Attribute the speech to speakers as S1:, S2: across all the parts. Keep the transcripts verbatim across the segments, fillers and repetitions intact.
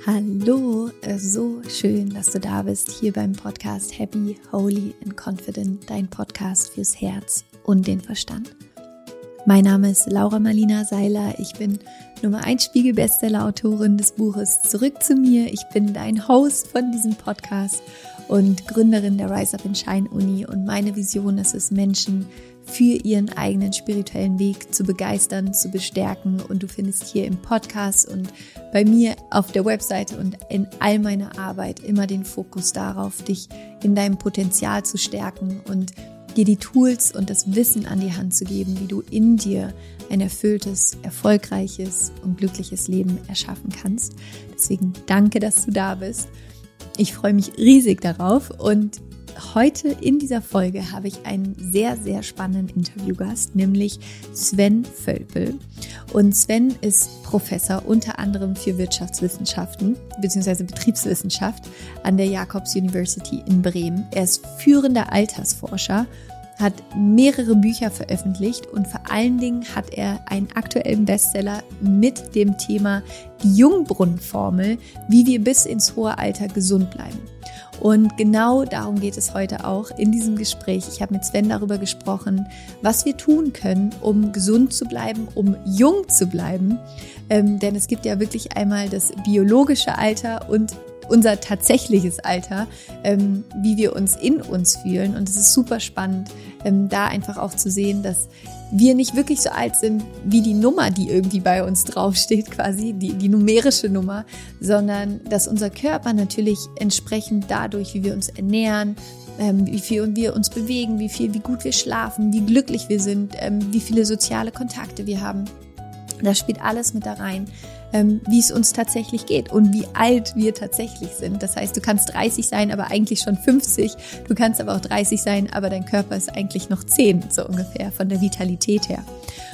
S1: Hallo, so schön, dass du da bist, hier beim Podcast Happy, Holy and Confident, dein Podcast fürs Herz und den Verstand. Mein Name ist Laura Marlina Seiler, ich bin Nummer eins Spiegel-Bestseller-Autorin des Buches Zurück zu mir. Ich bin dein Host von diesem Podcast und Gründerin der Rise Up and Shine Uni, und meine Vision ist es, Menschen für ihren eigenen spirituellen Weg zu begeistern, zu bestärken, und du findest hier im Podcast und bei mir auf der Webseite und in all meiner Arbeit immer den Fokus darauf, dich in deinem Potenzial zu stärken und dir die Tools und das Wissen an die Hand zu geben, wie du in dir ein erfülltes, erfolgreiches und glückliches Leben erschaffen kannst. Deswegen danke, dass du da bist. Ich freue mich riesig darauf, und heute in dieser Folge habe ich einen sehr, sehr spannenden Interviewgast, nämlich Sven Völpel. Und Sven ist Professor unter anderem für Wirtschaftswissenschaften bzw. Betriebswissenschaft an der Jacobs University in Bremen. Er ist führender Altersforscher, hat mehrere Bücher veröffentlicht und vor allen Dingen hat er einen aktuellen Bestseller mit dem Thema die Jungbrunnenformel, wie wir bis ins hohe Alter gesund bleiben. Und genau darum geht es heute auch in diesem Gespräch. Ich habe mit Sven darüber gesprochen, was wir tun können, um gesund zu bleiben, um jung zu bleiben. Ähm, denn es gibt ja wirklich einmal das biologische Alter und unser tatsächliches Alter, ähm, wie wir uns in uns fühlen. Und es ist super spannend, ähm, da einfach auch zu sehen, dass wir nicht wirklich so alt sind wie die Nummer, die irgendwie bei uns draufsteht, quasi die, die numerische Nummer, sondern dass unser Körper natürlich entsprechend dadurch, wie wir uns ernähren, ähm, wie viel wir uns bewegen, wie viel, wie gut wir schlafen, wie glücklich wir sind, ähm, wie viele soziale Kontakte wir haben. Das spielt alles mit da rein, ähm, wie es uns tatsächlich geht und wie alt wir tatsächlich sind. Das heißt, du kannst dreißig sein, aber eigentlich schon fünfzig. Du kannst aber auch dreißig sein, aber dein Körper ist eigentlich noch zehn, so ungefähr, von der Vitalität her.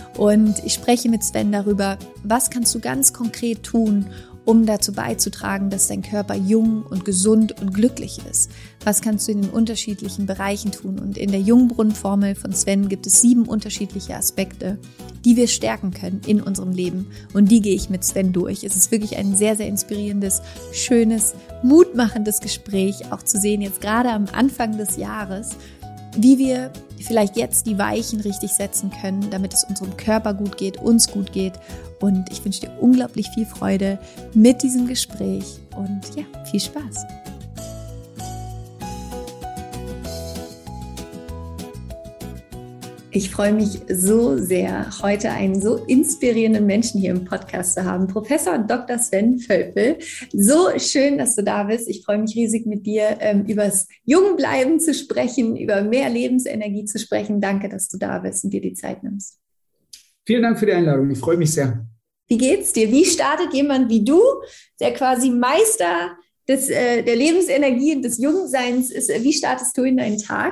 S1: Und ich spreche mit Sven darüber, was kannst du ganz konkret tun, um dazu beizutragen, dass dein Körper jung und gesund und glücklich ist. Was kannst du in den unterschiedlichen Bereichen tun? Und in der Jungbrunnenformel von Sven gibt es sieben unterschiedliche Aspekte, die wir stärken können in unserem Leben. Und die gehe ich mit Sven durch. Es ist wirklich ein sehr, sehr inspirierendes, schönes, mutmachendes Gespräch, auch zu sehen, jetzt gerade am Anfang des Jahres, wie wir vielleicht jetzt die Weichen richtig setzen können, damit es unserem Körper gut geht, uns gut geht. Und ich wünsche dir unglaublich viel Freude mit diesem Gespräch und ja, viel Spaß. Ich freue mich so sehr, heute einen so inspirierenden Menschen hier im Podcast zu haben, Professor Doktor Sven Völpel. So schön, dass du da bist. Ich freue mich riesig, mit dir ähm, über das Jungbleiben zu sprechen, über mehr Lebensenergie zu sprechen. Danke, dass du da bist und dir die Zeit nimmst.
S2: Vielen Dank für die Einladung. Ich freue mich sehr.
S1: Wie geht's dir? Wie startet jemand wie du, der quasi Meister des, äh, der Lebensenergie und des Jungseins ist? Wie startest du in deinen Tag?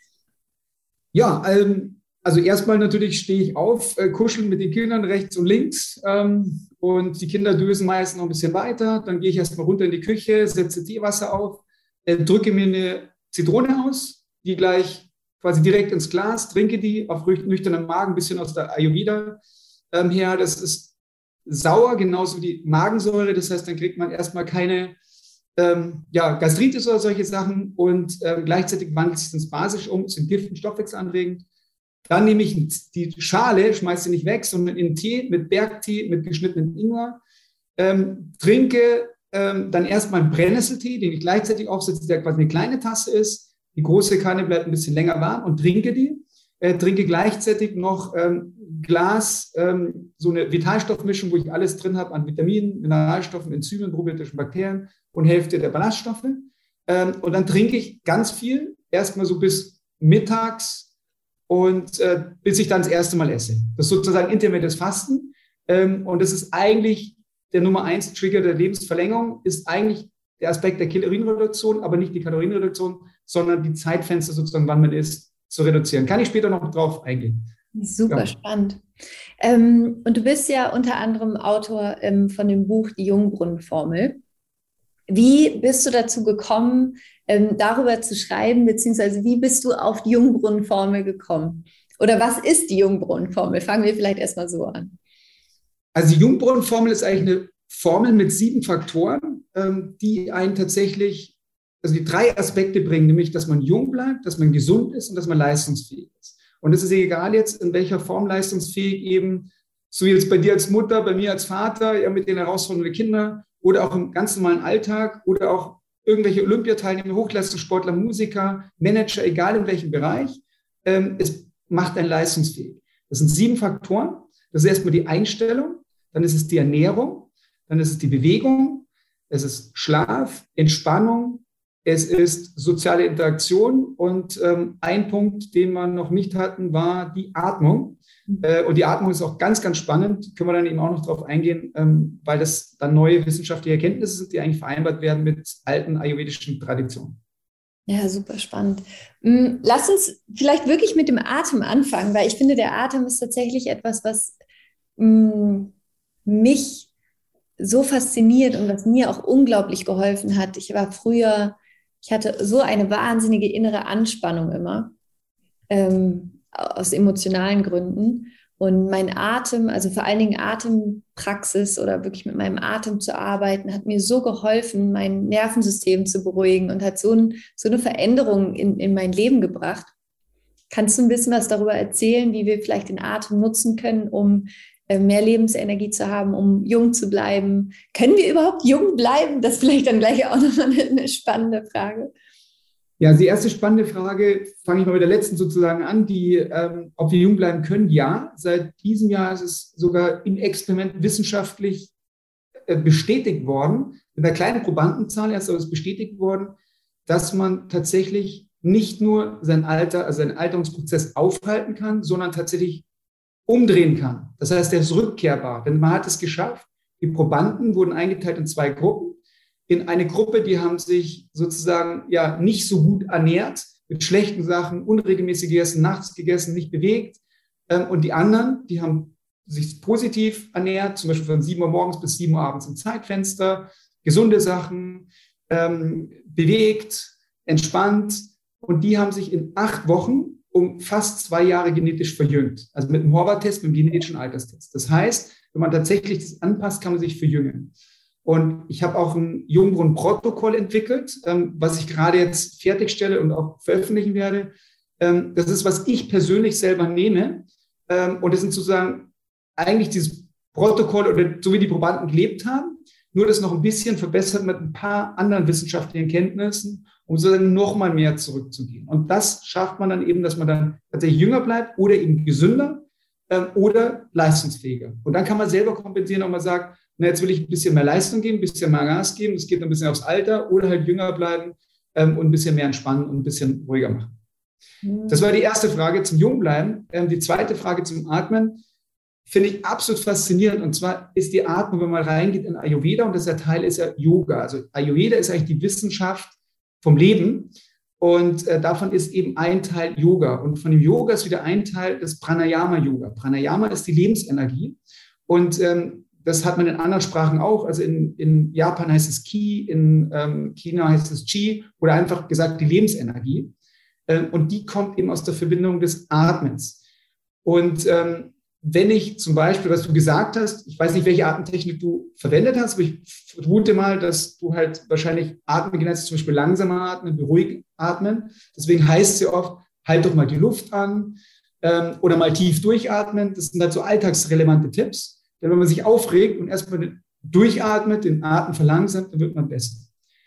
S2: Ja, ähm, also erstmal natürlich stehe ich auf, äh, kuscheln mit den Kindern rechts und links ähm, und die Kinder dösen meist noch ein bisschen weiter. Dann gehe ich erstmal runter in die Küche, setze Teewasser auf, äh, drücke mir eine Zitrone aus, die gleich quasi direkt ins Glas, trinke die auf nüchternen Magen, ein bisschen aus der Ayurveda ähm, her. Das ist sauer, genauso wie die Magensäure. Das heißt, dann kriegt man erstmal keine ähm, ja, Gastritis oder solche Sachen, und ähm, gleichzeitig wandelt es sich ins Basisch um, ist entgiftend, stoffwechselanregend. Dann nehme ich die Schale, schmeiße sie nicht weg, sondern in Tee mit Bergtee, mit geschnittenen Ingwer, ähm, trinke ähm, dann erstmal einen Brennnesseltee, den ich gleichzeitig aufsetze, der quasi eine kleine Tasse ist. Die große Kanne bleibt ein bisschen länger warm, und trinke die. Äh, trinke gleichzeitig noch ähm, Glas, ähm, so eine Vitalstoffmischung, wo ich alles drin habe an Vitaminen, Mineralstoffen, Enzymen, probiotischen Bakterien und Hälfte der Ballaststoffe. Ähm, und dann trinke ich ganz viel, erstmal so bis mittags, und äh, bis ich dann das erste Mal esse. Das ist sozusagen intermittierendes Fasten. Ähm, und das ist eigentlich der Nummer eins Trigger der Lebensverlängerung, ist eigentlich der Aspekt der Kalorienreduktion, aber nicht die Kalorienreduktion, sondern die Zeitfenster sozusagen, wann man isst, zu reduzieren. Kann ich später noch drauf eingehen.
S1: Super
S2: ja.
S1: Spannend. Ähm, und du bist ja unter anderem Autor ähm, von dem Buch Die Jungbrunnenformel. Wie bist du dazu gekommen, ähm, darüber zu schreiben, beziehungsweise wie bist du auf die Jungbrunnenformel gekommen? Oder was ist die Jungbrunnenformel? Fangen wir vielleicht erstmal so an.
S2: Also die Jungbrunnenformel ist eigentlich eine Formel mit sieben Faktoren, ähm, die einen tatsächlich, also die drei Aspekte bringen, nämlich, dass man jung bleibt, dass man gesund ist und dass man leistungsfähig ist. Und es ist egal jetzt, in welcher Form leistungsfähig eben, so wie jetzt bei dir als Mutter, bei mir als Vater, ja, mit den herausfordernden Kindern oder auch im ganz normalen Alltag oder auch irgendwelche Olympiateilnehmer, Hochleistungssportler, Musiker, Manager, egal in welchem Bereich, ähm, es macht einen leistungsfähig. Das sind sieben Faktoren. Das ist erstmal die Einstellung, dann ist es die Ernährung, dann ist es die Bewegung, es ist Schlaf, Entspannung, es ist soziale Interaktion und ähm, ein Punkt, den wir noch nicht hatten, war die Atmung. Äh, und die Atmung ist auch ganz, ganz spannend, können wir dann eben auch noch drauf eingehen, ähm, weil das dann neue wissenschaftliche Erkenntnisse sind, die eigentlich vereinbart werden mit alten ayurvedischen Traditionen.
S1: Ja, super spannend. Lass uns vielleicht wirklich mit dem Atem anfangen, weil ich finde, der Atem ist tatsächlich etwas, was mh, mich so fasziniert und was mir auch unglaublich geholfen hat. Ich war früher, ich hatte so eine wahnsinnige innere Anspannung immer, ähm, aus emotionalen Gründen. Und mein Atem, also vor allen Dingen Atempraxis oder wirklich mit meinem Atem zu arbeiten, hat mir so geholfen, mein Nervensystem zu beruhigen und hat so, ein, so eine Veränderung in, in mein Leben gebracht. Kannst du ein bisschen was darüber erzählen, wie wir vielleicht den Atem nutzen können, um äh, mehr Lebensenergie zu haben, um jung zu bleiben? Können wir überhaupt jung bleiben? Das ist vielleicht dann gleich auch nochmal eine, eine spannende Frage.
S2: Ja, die erste spannende Frage, fange ich mal mit der letzten sozusagen an, die, ähm, ob wir jung bleiben können. Ja, seit diesem Jahr ist es sogar im Experiment wissenschaftlich äh, bestätigt worden, mit einer kleinen Probandenzahl erst aber ist bestätigt worden, dass man tatsächlich nicht nur sein Alter, also seinen Alterungsprozess aufhalten kann, sondern tatsächlich umdrehen kann. Das heißt, der ist rückkehrbar, denn man hat es geschafft. Die Probanden wurden eingeteilt in zwei Gruppen. In eine Gruppe, die haben sich sozusagen ja nicht so gut ernährt, mit schlechten Sachen, unregelmäßig gegessen, nachts gegessen, nicht bewegt. Und die anderen, die haben sich positiv ernährt, zum Beispiel von sieben Uhr morgens bis sieben Uhr abends im Zeitfenster, gesunde Sachen, ähm, bewegt, entspannt. Und die haben sich in acht Wochen um fast zwei Jahre genetisch verjüngt. Also mit dem Horvath-Test, mit dem genetischen Alterstest. Das heißt, wenn man tatsächlich das anpasst, kann man sich verjüngen. Und ich habe auch ein Jungbrunnen-Protokoll entwickelt, ähm, was ich gerade jetzt fertigstelle und auch veröffentlichen werde. Ähm, das ist, was ich persönlich selber nehme. Ähm, und das sind sozusagen eigentlich dieses Protokoll oder so wie die Probanden gelebt haben, nur das noch ein bisschen verbessert mit ein paar anderen wissenschaftlichen Kenntnissen, um sozusagen noch mal mehr zurückzugehen. Und das schafft man dann eben, dass man dann tatsächlich jünger bleibt oder eben gesünder ähm, oder leistungsfähiger. Und dann kann man selber kompensieren, ob man sagt, na, jetzt will ich ein bisschen mehr Leistung geben, ein bisschen mehr Gas geben, es geht ein bisschen aufs Alter oder halt jünger bleiben ähm, und ein bisschen mehr entspannen und ein bisschen ruhiger machen. Mhm. Das war die erste Frage zum Jungbleiben. Ähm, die zweite Frage zum Atmen finde ich absolut faszinierend. Und zwar ist die Atmung, wenn man reingeht in Ayurveda, und das Teil ist ja Yoga. Also Ayurveda ist eigentlich die Wissenschaft vom Leben. Und äh, davon ist eben ein Teil Yoga. Und von dem Yoga ist wieder ein Teil das Pranayama-Yoga. Pranayama ist die Lebensenergie. Und ähm, das hat man in anderen Sprachen auch. Also in, in Japan heißt es Ki, in ähm, China heißt es Qi oder einfach gesagt die Lebensenergie. Ähm, und die kommt eben aus der Verbindung des Atmens. Und ähm, wenn ich zum Beispiel, was du gesagt hast, ich weiß nicht, welche Atemtechnik du verwendet hast, aber ich vermute mal, dass du halt wahrscheinlich Atmen gelernt hast, zum Beispiel langsamer atmen, beruhigt atmen. Deswegen heißt es ja oft, halt doch mal die Luft an ähm, oder mal tief durchatmen. Das sind halt so alltagsrelevante Tipps. Denn wenn man sich aufregt und erstmal durchatmet, den Atem verlangsamt, dann wird man besser.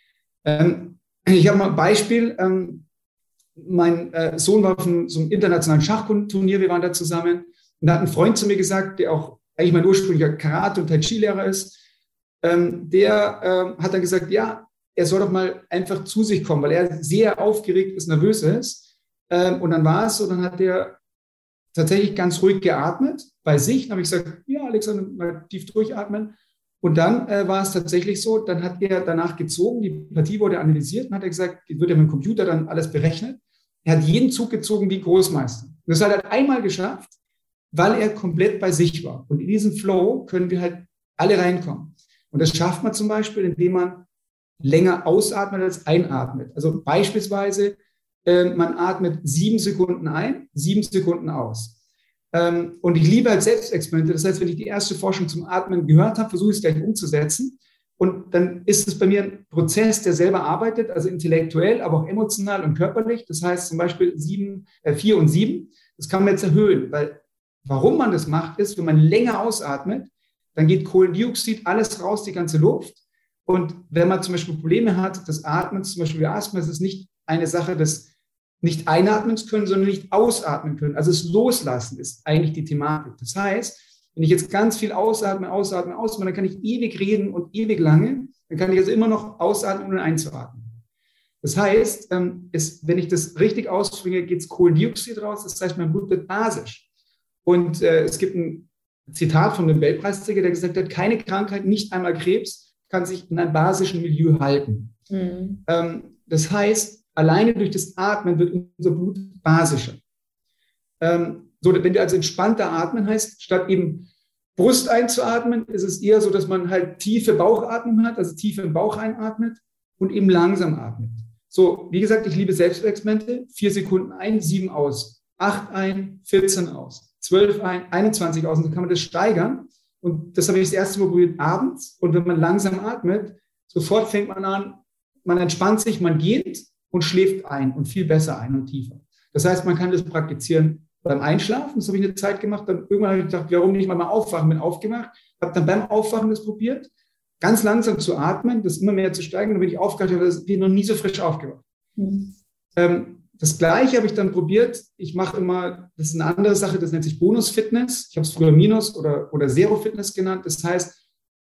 S2: Ähm, ich habe mal ein Beispiel. Ähm, mein äh, Sohn war auf einem, so einem internationalen Schachturnier, wir waren da zusammen. Und da hat ein Freund zu mir gesagt, der auch eigentlich mein ursprünglicher Karate- und Tai Chi-Lehrer ist, ähm, der ähm, hat dann gesagt, ja, er soll doch mal einfach zu sich kommen, weil er sehr aufgeregt ist, nervös ist. Ähm, und dann war es so, dann hat er tatsächlich ganz ruhig geatmet bei sich. Dann habe ich gesagt, ja, Alexander, mal tief durchatmen. Und dann äh, war es tatsächlich so, dann hat er danach gezogen, die Partie wurde analysiert und hat er gesagt, die wird ja mit dem Computer dann alles berechnet. Er hat jeden Zug gezogen wie Großmeister. Und das hat er einmal geschafft, weil er komplett bei sich war. Und in diesen Flow können wir halt alle reinkommen. Und das schafft man zum Beispiel, indem man länger ausatmet als einatmet. Also beispielsweise, äh, man atmet sieben Sekunden ein, sieben Sekunden aus. Ähm, und ich liebe halt Selbstexperimente. Das heißt, wenn ich die erste Forschung zum Atmen gehört habe, versuche ich es gleich umzusetzen. Und dann ist es bei mir ein Prozess, der selber arbeitet, also intellektuell, aber auch emotional und körperlich. Das heißt zum Beispiel sieben, äh, vier und sieben. Das kann man jetzt erhöhen, weil warum man das macht, ist, wenn man länger ausatmet, dann geht Kohlendioxid, alles raus, die ganze Luft. Und wenn man zum Beispiel Probleme hat, das Atmen, zum Beispiel Asthma, ist es nicht eine Sache des nicht einatmen können, sondern nicht ausatmen können. Also das Loslassen ist eigentlich die Thematik. Das heißt, wenn ich jetzt ganz viel ausatme, ausatme, ausatme, dann kann ich ewig reden und ewig lange. Dann kann ich also immer noch ausatmen, ohne einzuatmen. Das heißt, es, wenn ich das richtig ausbringe, geht es Kohlendioxid raus. Das heißt, mein Blut wird basisch. Und äh, es gibt ein Zitat von einem Nobelpreisträger, der gesagt hat, keine Krankheit, nicht einmal Krebs, kann sich in einem basischen Milieu halten. Mhm. Ähm, das heißt, alleine durch das Atmen wird unser Blut basischer. Ähm, so, wenn wir also entspannter atmen, heißt, statt eben Brust einzuatmen, ist es eher so, dass man halt tiefe Bauchatmung hat, also tief im Bauch einatmet und eben langsam atmet. So, wie gesagt, ich liebe Selbstexperimente. Vier Sekunden ein, sieben aus, acht ein, vierzehn aus, zwölf ein, einundzwanzig aus. Und dann kann man das steigern. Und das habe ich das erste Mal probiert abends. Und wenn man langsam atmet, sofort fängt man an, man entspannt sich, man geht und schläft ein und viel besser ein und tiefer. Das heißt, man kann das praktizieren beim Einschlafen. Das habe ich eine Zeit gemacht. Dann irgendwann habe ich gedacht, warum nicht mal, mal aufwachen? Bin aufgemacht, habe dann beim Aufwachen das probiert, ganz langsam zu atmen, das immer mehr zu steigen. Dann bin ich aufgewacht, ich bin noch nie so frisch aufgewacht. Mhm. Ähm, das Gleiche habe ich dann probiert. Ich mache immer, das ist eine andere Sache, das nennt sich Bonus-Fitness. Ich habe es früher Minus- oder, oder Zero-Fitness genannt. Das heißt,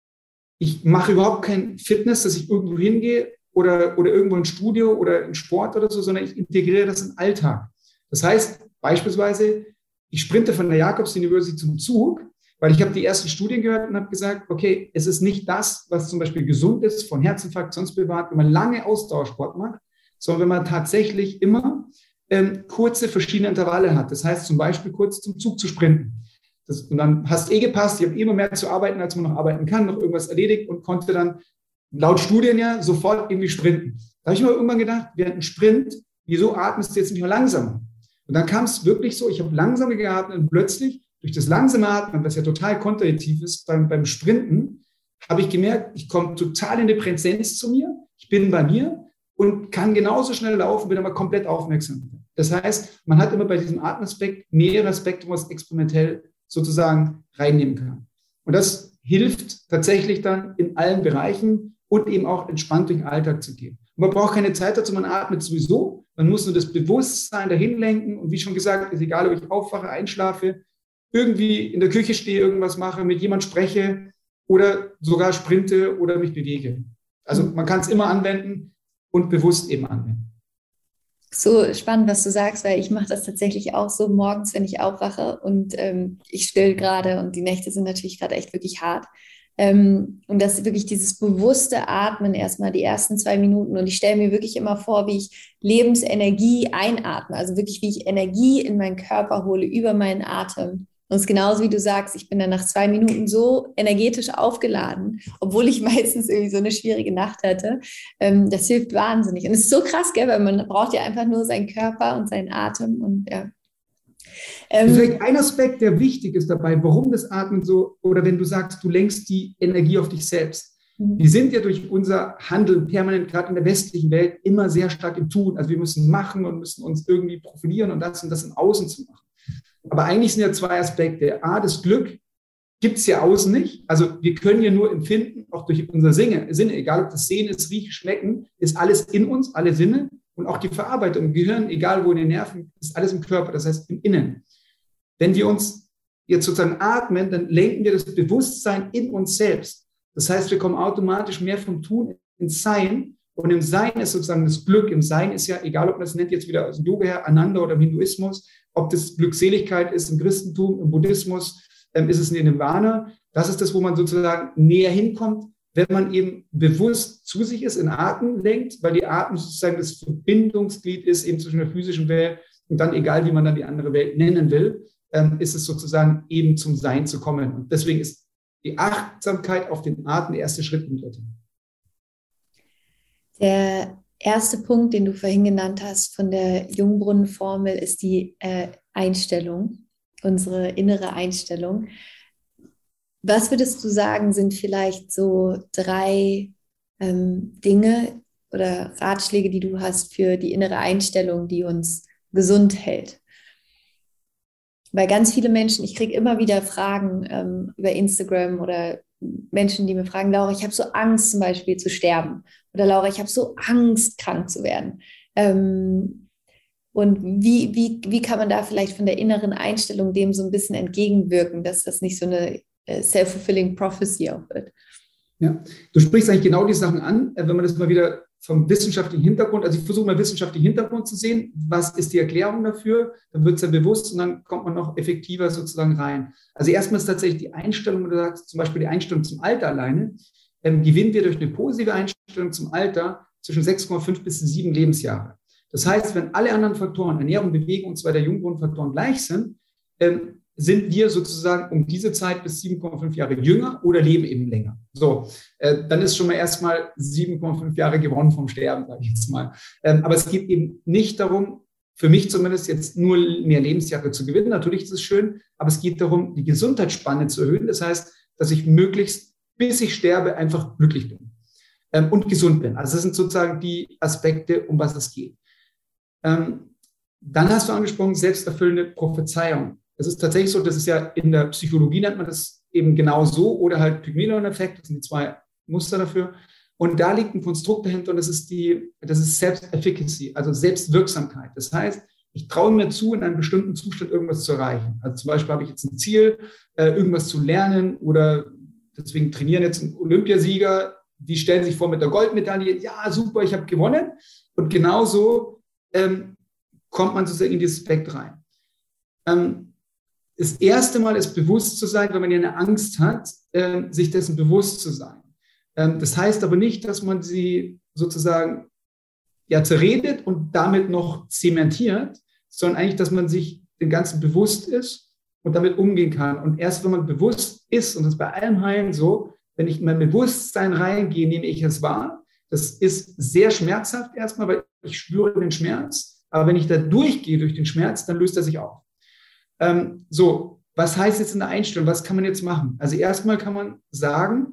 S2: ich mache überhaupt kein Fitness, dass ich irgendwo hingehe oder, oder irgendwo ein Studio oder ein Sport oder so, sondern ich integriere das in den Alltag. Das heißt beispielsweise, ich sprinte von der Jacobs University zum Zug, weil ich habe die ersten Studien gehört und habe gesagt, okay, es ist nicht das, was zum Beispiel gesund ist, von Herzinfarkt sonst bewahrt, wenn man lange Ausdauersport macht, sondern wenn man tatsächlich immer ähm, kurze verschiedene Intervalle hat. Das heißt zum Beispiel kurz zum Zug zu sprinten. Das, und dann hast eh gepasst, ich habe immer mehr zu arbeiten, als man noch arbeiten kann, noch irgendwas erledigt und konnte dann laut Studien ja sofort irgendwie sprinten. Da habe ich mir irgendwann gedacht, während einem Sprint, wieso atmest du jetzt nicht mehr langsamer? Und dann kam es wirklich so, ich habe langsam geatmet und plötzlich durch das langsame Atmen, was ja total kontraintuitiv ist beim, beim Sprinten, habe ich gemerkt, ich komme total in die Präsenz zu mir, ich bin bei mir und kann genauso schnell laufen, bin aber komplett aufmerksam. Das heißt, man hat immer bei diesem Atemaspekt mehrere Aspekte, was experimentell sozusagen reinnehmen kann. Und das hilft tatsächlich dann in allen Bereichen und eben auch entspannt durch den Alltag zu gehen. Und man braucht keine Zeit dazu, man atmet sowieso, man muss nur das Bewusstsein dahin lenken und wie schon gesagt, ist egal, ob ich aufwache, einschlafe, irgendwie in der Küche stehe, irgendwas mache, mit jemand spreche oder sogar sprinte oder mich bewege. Also man kann es immer anwenden und bewusst eben anwenden.
S1: So spannend, was du sagst, weil ich mache das tatsächlich auch so morgens, wenn ich aufwache und ähm, ich still gerade und die Nächte sind natürlich gerade echt wirklich hart. Ähm, und das ist wirklich dieses bewusste Atmen erstmal die ersten zwei Minuten und ich stelle mir wirklich immer vor, wie ich Lebensenergie einatme, also wirklich wie ich Energie in meinen Körper hole über meinen Atem. Und es ist genauso, wie du sagst, ich bin dann nach zwei Minuten so energetisch aufgeladen, obwohl ich meistens irgendwie so eine schwierige Nacht hatte. Ähm, das hilft wahnsinnig. Und es ist so krass, gell, weil man braucht ja einfach nur seinen Körper und seinen Atem. Und ja.
S2: Ähm, Vielleicht ein Aspekt, der wichtig ist dabei, warum das Atmen so, oder wenn du sagst, du lenkst die Energie auf dich selbst. Mhm. Wir sind ja durch unser Handeln permanent, gerade in der westlichen Welt, immer sehr stark im Tun. Also wir müssen machen und müssen uns irgendwie profilieren und das und das im Außen zu machen. Aber eigentlich sind ja zwei Aspekte. A, das Glück gibt es ja außen nicht. Also wir können ja nur empfinden, auch durch unsere Sinne, Sinne, egal ob das Sehen ist, Riechen, Schmecken, ist alles in uns, alle Sinne. Und auch die Verarbeitung im Gehirn, egal wo in den Nerven, ist alles im Körper, das heißt im Innen. Wenn wir uns jetzt sozusagen atmen, dann lenken wir das Bewusstsein in uns selbst. Das heißt, wir kommen automatisch mehr vom Tun ins Sein. Und im Sein ist sozusagen das Glück. Im Sein ist ja, egal ob man das nennt jetzt wieder aus dem Yoga her, Ananda oder im Hinduismus, ob das Glückseligkeit ist im Christentum, im Buddhismus, ähm, ist es in Nirvana. Das ist das, wo man sozusagen näher hinkommt, wenn man eben bewusst zu sich ist, in Atem lenkt, weil die Atem sozusagen das Verbindungsglied ist eben zwischen der physischen Welt und dann, egal wie man dann die andere Welt nennen will, ähm, ist es sozusagen eben zum Sein zu kommen. Und deswegen ist die Achtsamkeit auf den Atem der erste Schritt in dorthin.
S1: Der erste Punkt, den du vorhin genannt hast von der Jungbrunnen-Formel, ist die äh, Einstellung. unsere innere Einstellung. Was würdest du sagen, sind vielleicht so drei ähm, Dinge oder Ratschläge, die du hast für die innere Einstellung, die uns gesund hält? Weil ganz viele Menschen, ich kriege immer wieder Fragen ähm, über Instagram oder Menschen, die mir fragen, Laura, ich habe so Angst zum Beispiel zu sterben. Oder Laura, ich habe so Angst, krank zu werden. Ähm, und wie, wie, wie kann man da vielleicht von der inneren Einstellung dem so ein bisschen entgegenwirken, dass das nicht so eine äh, self-fulfilling prophecy auch wird?
S2: Ja, du sprichst eigentlich genau die Sachen an, wenn man das mal wieder vom wissenschaftlichen Hintergrund, also ich versuche mal wissenschaftlichen Hintergrund zu sehen, was ist die Erklärung dafür, dann wird es ja bewusst und dann kommt man noch effektiver sozusagen rein. Also erstmal ist tatsächlich die Einstellung, wenn du sagst, zum Beispiel die Einstellung zum Alter alleine, ähm, gewinnen wir durch eine positive Einstellung zum Alter zwischen sechs Komma fünf bis sieben Lebensjahre. Das heißt, wenn alle anderen Faktoren, Ernährung, Bewegung und so weiter, Junggrundfaktoren gleich sind, ähm, sind wir sozusagen um diese Zeit bis sieben Komma fünf Jahre jünger oder leben eben länger. So, äh, dann ist schon mal erstmal sieben Komma fünf Jahre gewonnen vom Sterben, sage ich jetzt mal. Ähm, aber es geht eben nicht darum, für mich zumindest jetzt nur mehr Lebensjahre zu gewinnen. Natürlich ist es schön, aber es geht darum, die Gesundheitsspanne zu erhöhen. Das heißt, dass ich möglichst, bis ich sterbe, einfach glücklich bin ähm, und gesund bin. Also das sind sozusagen die Aspekte, um was es geht. Ähm, dann hast du angesprochen, selbsterfüllende Prophezeiung. Es ist tatsächlich so, das ist ja in der Psychologie nennt man das eben genau so oder halt Pygmalion-Effekt, das sind die zwei Muster dafür. Und da liegt ein Konstrukt dahinter und das ist die, das ist Self-Efficacy, also Selbstwirksamkeit. Das heißt, ich traue mir zu, in einem bestimmten Zustand irgendwas zu erreichen. Also zum Beispiel habe ich jetzt ein Ziel, irgendwas zu lernen oder deswegen trainieren jetzt ein Olympiasieger, die stellen sich vor mit der Goldmedaille, ja super, ich habe gewonnen. Und genauso ähm, kommt man sozusagen in dieses Aspekt rein. Ähm, Das erste Mal ist bewusst zu sein, wenn man ja eine Angst hat, äh, sich dessen bewusst zu sein. Ähm, das heißt aber nicht, dass man sie sozusagen ja zerredet und damit noch zementiert, sondern eigentlich, dass man sich dem Ganzen bewusst ist und damit umgehen kann. Und erst wenn man bewusst ist, und das ist bei allem Heilen so, wenn ich in mein Bewusstsein reingehe, nehme ich es wahr. Das ist sehr schmerzhaft erstmal, weil ich spüre den Schmerz. Aber wenn ich da durchgehe durch den Schmerz, dann löst er sich auf. Ähm, so, was heißt jetzt in der Einstellung? Was kann man jetzt machen? Also erstmal kann man sagen,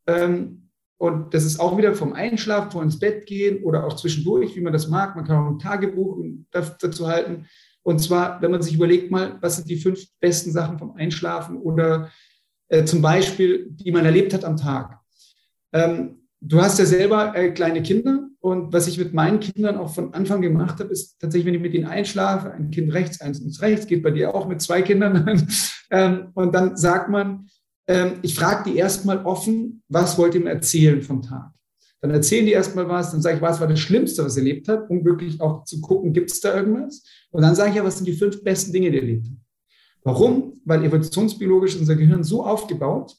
S2: ähm, und das ist auch wieder vom Einschlafen, vor ins Bett gehen oder auch zwischendurch, wie man das mag. Man kann auch ein Tagebuch dazu halten. Und zwar, wenn man sich überlegt mal, was sind die fünf besten Sachen vom Einschlafen oder äh, zum Beispiel, die man erlebt hat am Tag. Ähm, Du hast ja selber äh, kleine Kinder und was ich mit meinen Kindern auch von Anfang gemacht habe, ist tatsächlich, wenn ich mit ihnen einschlafe, ein Kind rechts, eins links rechts, geht bei dir auch mit zwei Kindern. ähm, und dann sagt man, ähm, ich frage die erstmal offen, was wollt ihr mir erzählen vom Tag? Dann erzählen die erstmal was, dann sage ich, was war das Schlimmste, was ihr erlebt habt, um wirklich auch zu gucken, gibt es da irgendwas? Und dann sage ich ja, was sind die fünf besten Dinge, die ihr erlebt habt? Warum? Weil evolutionsbiologisch ist unser Gehirn so aufgebaut,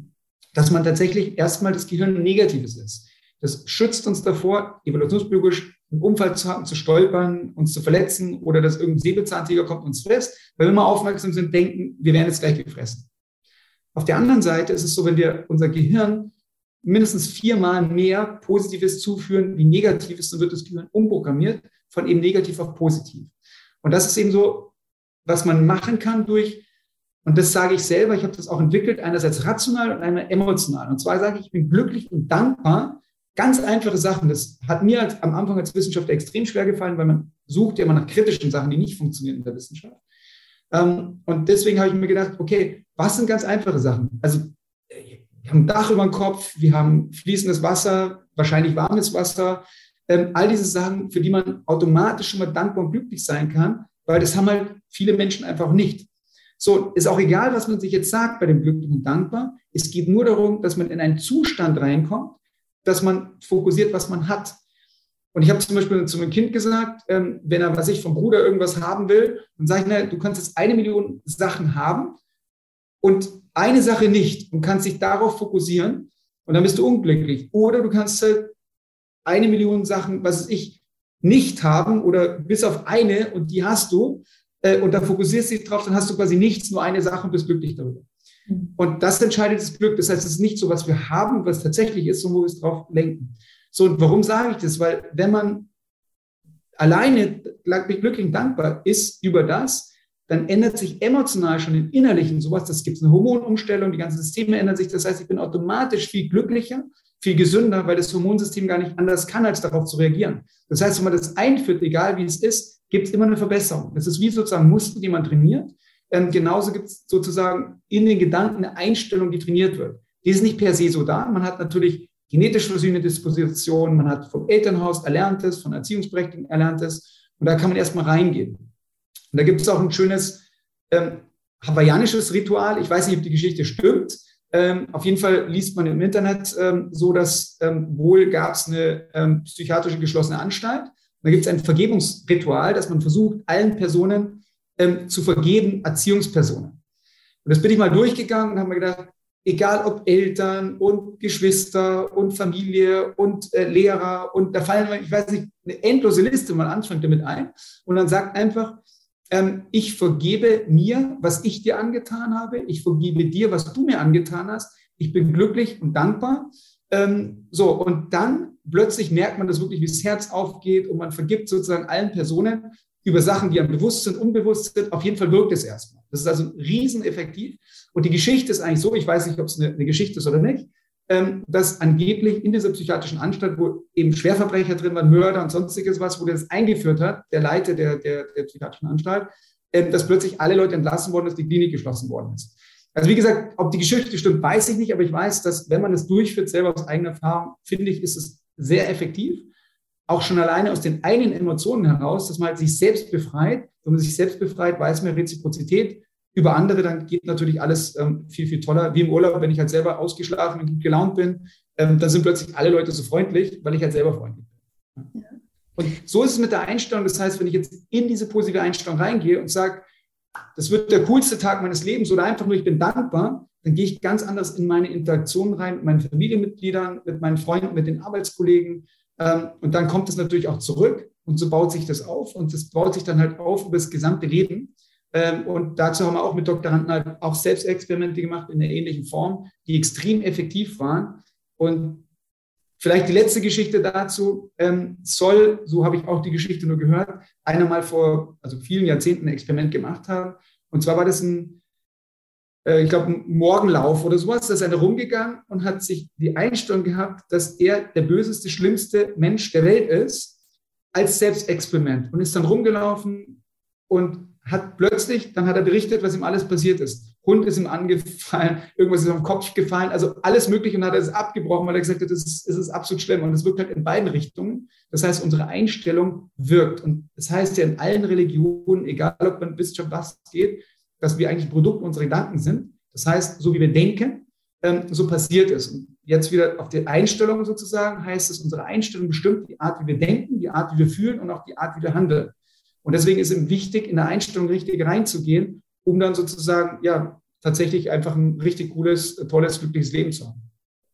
S2: dass man tatsächlich erstmal das Gehirn Negatives ist. Das schützt uns davor, evolutionsbiologisch einen Unfall zu haben, zu stolpern, uns zu verletzen oder dass irgendein Säbelzahntiger kommt und uns frisst, weil wir immer aufmerksam sind, denken, wir werden jetzt gleich gefressen. Auf der anderen Seite ist es so, wenn wir unser Gehirn mindestens viermal mehr Positives zuführen wie Negatives, dann wird das Gehirn umprogrammiert von eben negativ auf positiv. Und das ist eben so, was man machen kann durch. Und das sage ich selber, ich habe das auch entwickelt, einerseits rational und einmal emotional. Und zwar sage ich, ich bin glücklich und dankbar. Ganz einfache Sachen. Das hat mir als, am Anfang als Wissenschaftler extrem schwer gefallen, weil man sucht ja immer nach kritischen Sachen, die nicht funktionieren in der Wissenschaft. Ähm, und deswegen habe ich mir gedacht, okay, was sind ganz einfache Sachen? Also wir haben ein Dach über dem Kopf, wir haben fließendes Wasser, wahrscheinlich warmes Wasser. Ähm, all diese Sachen, für die man automatisch schon mal dankbar und glücklich sein kann, weil das haben halt viele Menschen einfach nicht. So, ist auch egal, was man sich jetzt sagt bei dem Glücklich und Dankbar. Es geht nur darum, dass man in einen Zustand reinkommt, dass man fokussiert, was man hat. Und ich habe zum Beispiel zu meinem Kind gesagt, ähm, wenn er, was ich vom Bruder irgendwas haben will, dann sage ich, na, du kannst jetzt eine Million Sachen haben und eine Sache nicht und kannst dich darauf fokussieren und dann bist du unglücklich. Oder du kannst halt eine Million Sachen, was weiß ich, nicht haben oder bis auf eine und die hast du. Und da fokussierst du dich drauf, dann hast du quasi nichts, nur eine Sache und bist glücklich darüber. Und das entscheidet das Glück. Das heißt, es ist nicht so, was wir haben, was tatsächlich ist, sondern wo wir es drauf lenken. So, und warum sage ich das? Weil wenn man alleine glücklich und dankbar ist über das, dann ändert sich emotional schon im Innerlichen sowas. Das gibt eine Hormonumstellung, die ganzen Systeme ändern sich. Das heißt, ich bin automatisch viel glücklicher, viel gesünder, weil das Hormonsystem gar nicht anders kann, als darauf zu reagieren. Das heißt, wenn man das einführt, egal wie es ist, gibt es immer eine Verbesserung. Das ist wie sozusagen Muskeln, die man trainiert. Ähm, genauso gibt es sozusagen in den Gedanken eine Einstellung, die trainiert wird. Die ist nicht per se so da. Man hat natürlich genetisch verschiedene Dispositionen, man hat vom Elternhaus Erlerntes, von Erziehungsberechtigten Erlerntes und da kann man erstmal reingehen. Und da gibt es auch ein schönes ähm, hawaiianisches Ritual. Ich weiß nicht, ob die Geschichte stimmt. Ähm, auf jeden Fall liest man im Internet ähm, so, dass ähm, wohl gab es eine ähm, psychiatrische geschlossene Anstalt. Da gibt es ein Vergebungsritual, dass man versucht, allen Personen ähm, zu vergeben, Erziehungspersonen. Und das bin ich mal durchgegangen und habe mir gedacht, egal ob Eltern und Geschwister und Familie und äh, Lehrer und da fallen, ich weiß nicht, eine endlose Liste, man anfängt damit ein und dann sagt einfach, ähm, ich vergebe mir, was ich dir angetan habe, ich vergebe dir, was du mir angetan hast, ich bin glücklich und dankbar. Ähm, so, und dann plötzlich merkt man das wirklich, wie das Herz aufgeht und man vergibt sozusagen allen Personen über Sachen, die einem bewusst sind, unbewusst sind. Auf jeden Fall wirkt es erstmal. Das ist also rieseneffektiv. Und die Geschichte ist eigentlich so, ich weiß nicht, ob es eine, eine Geschichte ist oder nicht, ähm, dass angeblich in dieser psychiatrischen Anstalt, wo eben Schwerverbrecher drin waren, Mörder und sonstiges was, wo der das eingeführt hat, der Leiter der, der, der psychiatrischen Anstalt, ähm, dass plötzlich alle Leute entlassen worden ist, die Klinik geschlossen worden ist. Also wie gesagt, ob die Geschichte stimmt, weiß ich nicht, aber ich weiß, dass wenn man das durchführt, selber aus eigener Erfahrung, finde ich, ist es sehr effektiv. Auch schon alleine aus den eigenen Emotionen heraus, dass man halt sich selbst befreit. Wenn man sich selbst befreit, weiß man Reziprozität über andere, dann geht natürlich alles ähm, viel, viel toller. Wie im Urlaub, wenn ich halt selber ausgeschlafen und gut gelaunt bin, ähm, dann sind plötzlich alle Leute so freundlich, weil ich halt selber freundlich bin. Ja. Und so ist es mit der Einstellung. Das heißt, wenn ich jetzt in diese positive Einstellung reingehe und sage, das wird der coolste Tag meines Lebens oder einfach nur, ich bin dankbar, dann gehe ich ganz anders in meine Interaktion rein mit meinen Familienmitgliedern, mit meinen Freunden, mit den Arbeitskollegen. Ähm, und dann kommt es natürlich auch zurück und so baut sich das auf und das baut sich dann halt auf über das gesamte Leben. Ähm, und dazu haben wir auch mit Doktoranden halt auch Selbstexperimente gemacht in einer ähnlichen Form, die extrem effektiv waren. Und vielleicht die letzte Geschichte dazu, ähm, soll, so habe ich auch die Geschichte nur gehört, einer mal vor also vielen Jahrzehnten ein Experiment gemacht haben. Und zwar war das ein, äh, ich glaube, ein Morgenlauf oder sowas. Da ist einer rumgegangen und hat sich die Einstellung gehabt, dass er der böseste, schlimmste Mensch der Welt ist, als Selbstexperiment. Und ist dann rumgelaufen und hat plötzlich, dann hat er berichtet, was ihm alles passiert ist. Hund ist ihm angefallen, irgendwas ist auf den Kopf gefallen, also alles Mögliche und hat er es abgebrochen, weil er gesagt hat, das ist, das ist absolut schlimm und es wirkt halt in beiden Richtungen. Das heißt, unsere Einstellung wirkt und das heißt ja in allen Religionen, egal ob man Wissenschaft was geht, dass wir eigentlich ein Produkt unserer Gedanken sind. Das heißt, so wie wir denken, ähm, so passiert es. Und jetzt wieder auf die Einstellung sozusagen heißt es, unsere Einstellung bestimmt die Art, wie wir denken, die Art, wie wir fühlen und auch die Art, wie wir handeln. Und deswegen ist es wichtig, in der Einstellung richtig reinzugehen, um dann sozusagen, ja, tatsächlich einfach ein richtig cooles, tolles, glückliches Leben zu haben.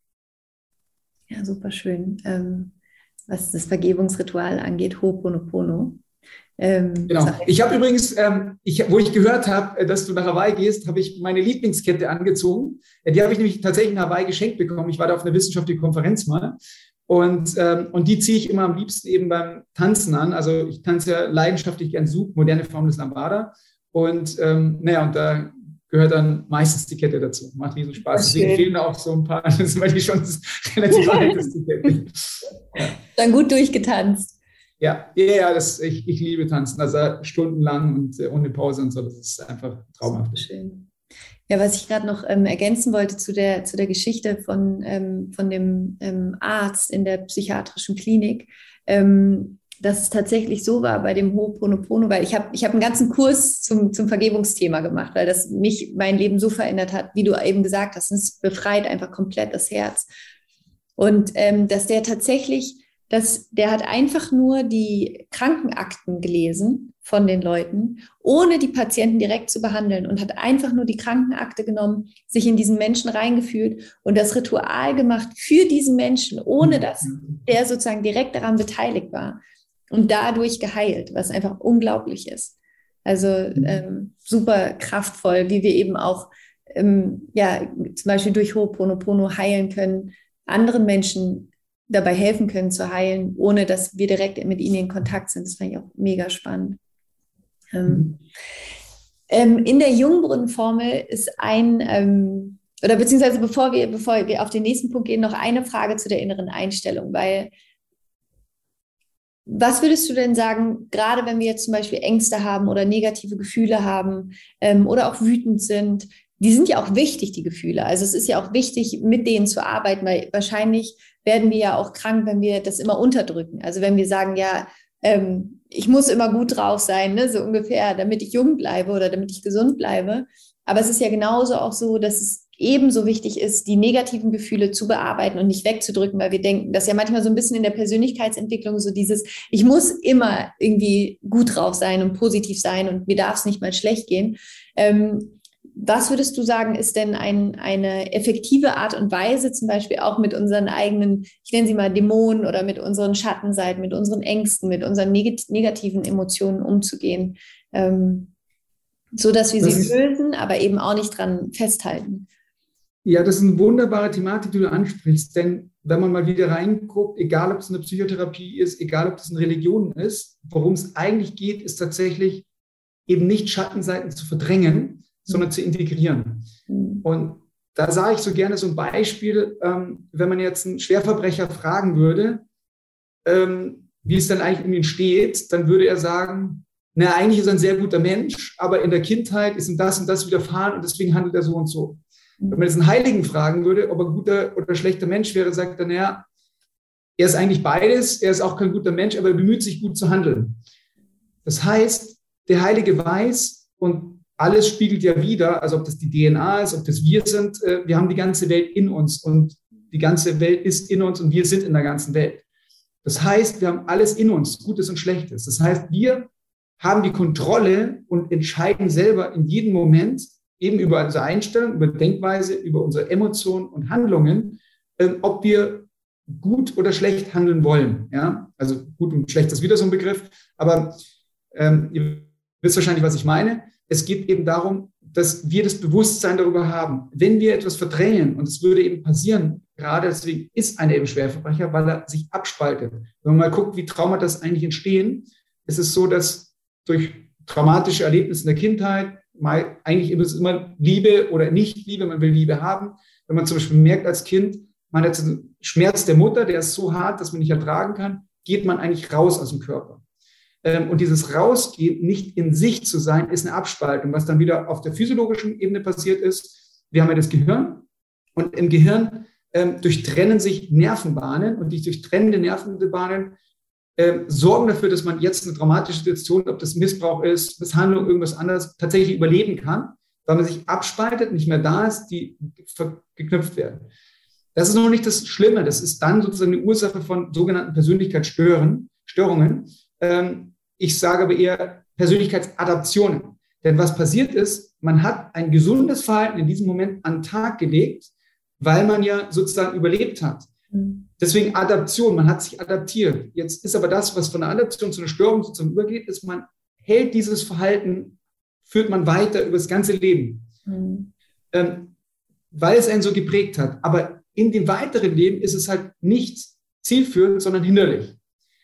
S1: Ja, super schön. Ähm, was das Vergebungsritual angeht, Ho'oponopono. Ähm,
S2: genau. Ich habe übrigens, ähm, ich, wo ich gehört habe, dass du nach Hawaii gehst, habe ich meine Lieblingskette angezogen. Die habe ich nämlich tatsächlich in Hawaii geschenkt bekommen. Ich war da auf einer wissenschaftlichen Konferenz mal. Und, ähm, und die ziehe ich immer am liebsten eben beim Tanzen an. Also ich tanze ja leidenschaftlich gern Zouk, moderne Form des Lambada. Und ähm, naja, und da gehört dann meistens die Kette dazu. Macht riesen Spaß. Deswegen fehlen da auch so ein paar, das ist weil die schon relativ alt ist, die Kette. Ja.
S1: Dann gut durchgetanzt.
S2: Ja, ja, ja das, ich, ich liebe Tanzen. Also stundenlang und äh, ohne Pause und so. Das ist einfach traumhaft.
S1: Schön. Ja, was ich gerade noch ähm, ergänzen wollte zu der, zu der Geschichte von, ähm, von dem ähm, Arzt in der psychiatrischen Klinik, ähm, dass es tatsächlich so war bei dem Ho'oponopono, weil ich habe ich hab einen ganzen Kurs zum, zum Vergebungsthema gemacht, weil das mich mein Leben so verändert hat, wie du eben gesagt hast. Es befreit einfach komplett das Herz. Und ähm, dass der tatsächlich, dass der hat einfach nur die Krankenakten gelesen von den Leuten, ohne die Patienten direkt zu behandeln und hat einfach nur die Krankenakte genommen, sich in diesen Menschen reingefühlt und das Ritual gemacht für diesen Menschen, ohne dass der sozusagen direkt daran beteiligt war und dadurch geheilt, was einfach unglaublich ist. Also ähm, super kraftvoll, wie wir eben auch ähm, ja, zum Beispiel durch Ho'oponopono heilen können, anderen Menschen dabei helfen können zu heilen, ohne dass wir direkt mit ihnen in Kontakt sind. Das fand ich auch mega spannend. Ähm, Ähm, in der Jungbrunnenformel ist ein, ähm, oder beziehungsweise bevor wir, bevor wir auf den nächsten Punkt gehen, noch eine Frage zu der inneren Einstellung, weil was würdest du denn sagen, gerade wenn wir jetzt zum Beispiel Ängste haben oder negative Gefühle haben ähm, oder auch wütend sind, die sind ja auch wichtig, die Gefühle. Also es ist ja auch wichtig, mit denen zu arbeiten, weil wahrscheinlich werden wir ja auch krank, wenn wir das immer unterdrücken. Also wenn wir sagen, ja, ähm, ich muss immer gut drauf sein, ne, so ungefähr, damit ich jung bleibe oder damit ich gesund bleibe. Aber es ist ja genauso auch so, dass es ebenso wichtig ist, die negativen Gefühle zu bearbeiten und nicht wegzudrücken, weil wir denken, dass ja manchmal so ein bisschen in der Persönlichkeitsentwicklung so dieses, ich muss immer irgendwie gut drauf sein und positiv sein und mir darf es nicht mal schlecht gehen. Ähm, was würdest du sagen, ist denn ein, eine effektive Art und Weise, zum Beispiel auch mit unseren eigenen, ich nenne sie mal Dämonen oder mit unseren Schattenseiten, mit unseren Ängsten, mit unseren neg- negativen Emotionen umzugehen, ähm, so dass wir
S2: Das
S1: sie
S2: ist,
S1: lösen, aber eben auch nicht dran festhalten?
S2: ja, das ist eine wunderbare Thematik, die du ansprichst, denn wenn man mal wieder reinguckt, egal ob es eine Psychotherapie ist, egal ob es eine Religion ist, worum es eigentlich geht, ist tatsächlich eben nicht Schattenseiten zu verdrängen, sondern zu integrieren. Und da sage ich so gerne so ein Beispiel, ähm, wenn man jetzt einen Schwerverbrecher fragen würde, ähm, wie es dann eigentlich um ihn steht, dann würde er sagen, na, eigentlich ist er ein sehr guter Mensch, aber in der Kindheit ist ihm das und das widerfahren und deswegen handelt er so und so. Wenn man jetzt einen Heiligen fragen würde, ob er ein guter oder schlechter Mensch wäre, sagt er, naja, er ist eigentlich beides, er ist auch kein guter Mensch, aber er bemüht sich gut zu handeln. Das heißt, der Heilige weiß und alles spiegelt ja wider, also ob das die D N A ist, ob das wir sind, äh, wir haben die ganze Welt in uns und die ganze Welt ist in uns und wir sind in der ganzen Welt. Das heißt, wir haben alles in uns, Gutes und Schlechtes. Das heißt, wir haben die Kontrolle und entscheiden selber in jedem Moment, eben über unsere Einstellung, über Denkweise, über unsere Emotionen und Handlungen, ähm, ob wir gut oder schlecht handeln wollen. Ja? Also gut und schlecht ist wieder so ein Begriff, aber ähm, ihr wisst wahrscheinlich, was ich meine. Es geht eben darum, dass wir das Bewusstsein darüber haben. Wenn wir etwas verdrängen, und es würde eben passieren, gerade deswegen ist einer eben Schwerverbrecher, weil er sich abspaltet. Wenn man mal guckt, wie Traumata eigentlich entstehen, ist es so, dass durch traumatische Erlebnisse in der Kindheit, mal, eigentlich ist es immer Liebe oder nicht Liebe, man will Liebe haben. Wenn man zum Beispiel merkt als Kind, man hat einen Schmerz der Mutter, der ist so hart, dass man nicht ertragen kann, geht man eigentlich raus aus dem Körper. Und dieses Rausgehen, nicht in sich zu sein, ist eine Abspaltung, was dann wieder auf der physiologischen Ebene passiert ist. Wir haben ja das Gehirn und im Gehirn ähm, durchtrennen sich Nervenbahnen und die durchtrennende Nervenbahnen äh, sorgen dafür, dass man jetzt eine traumatische Situation, ob das Missbrauch ist, Misshandlung, irgendwas anderes, tatsächlich überleben kann, weil man sich abspaltet, nicht mehr da ist, die geknüpft werden. Das ist noch nicht das Schlimme, das ist dann sozusagen eine Ursache von sogenannten Persönlichkeitsstörungen. Störungen. Ähm, Ich sage aber eher Persönlichkeitsadaptionen. Denn was passiert ist, man hat ein gesundes Verhalten in diesem Moment an den Tag gelegt, weil man ja sozusagen überlebt hat. Deswegen Adaption, man hat sich adaptiert. Jetzt ist aber das, was von der Adaption zu einer Störung sozusagen übergeht, ist, man hält dieses Verhalten, führt man weiter über das ganze Leben. Mhm. Ähm, weil es einen so geprägt hat. Aber in dem weiteren Leben ist es halt nicht zielführend, sondern hinderlich.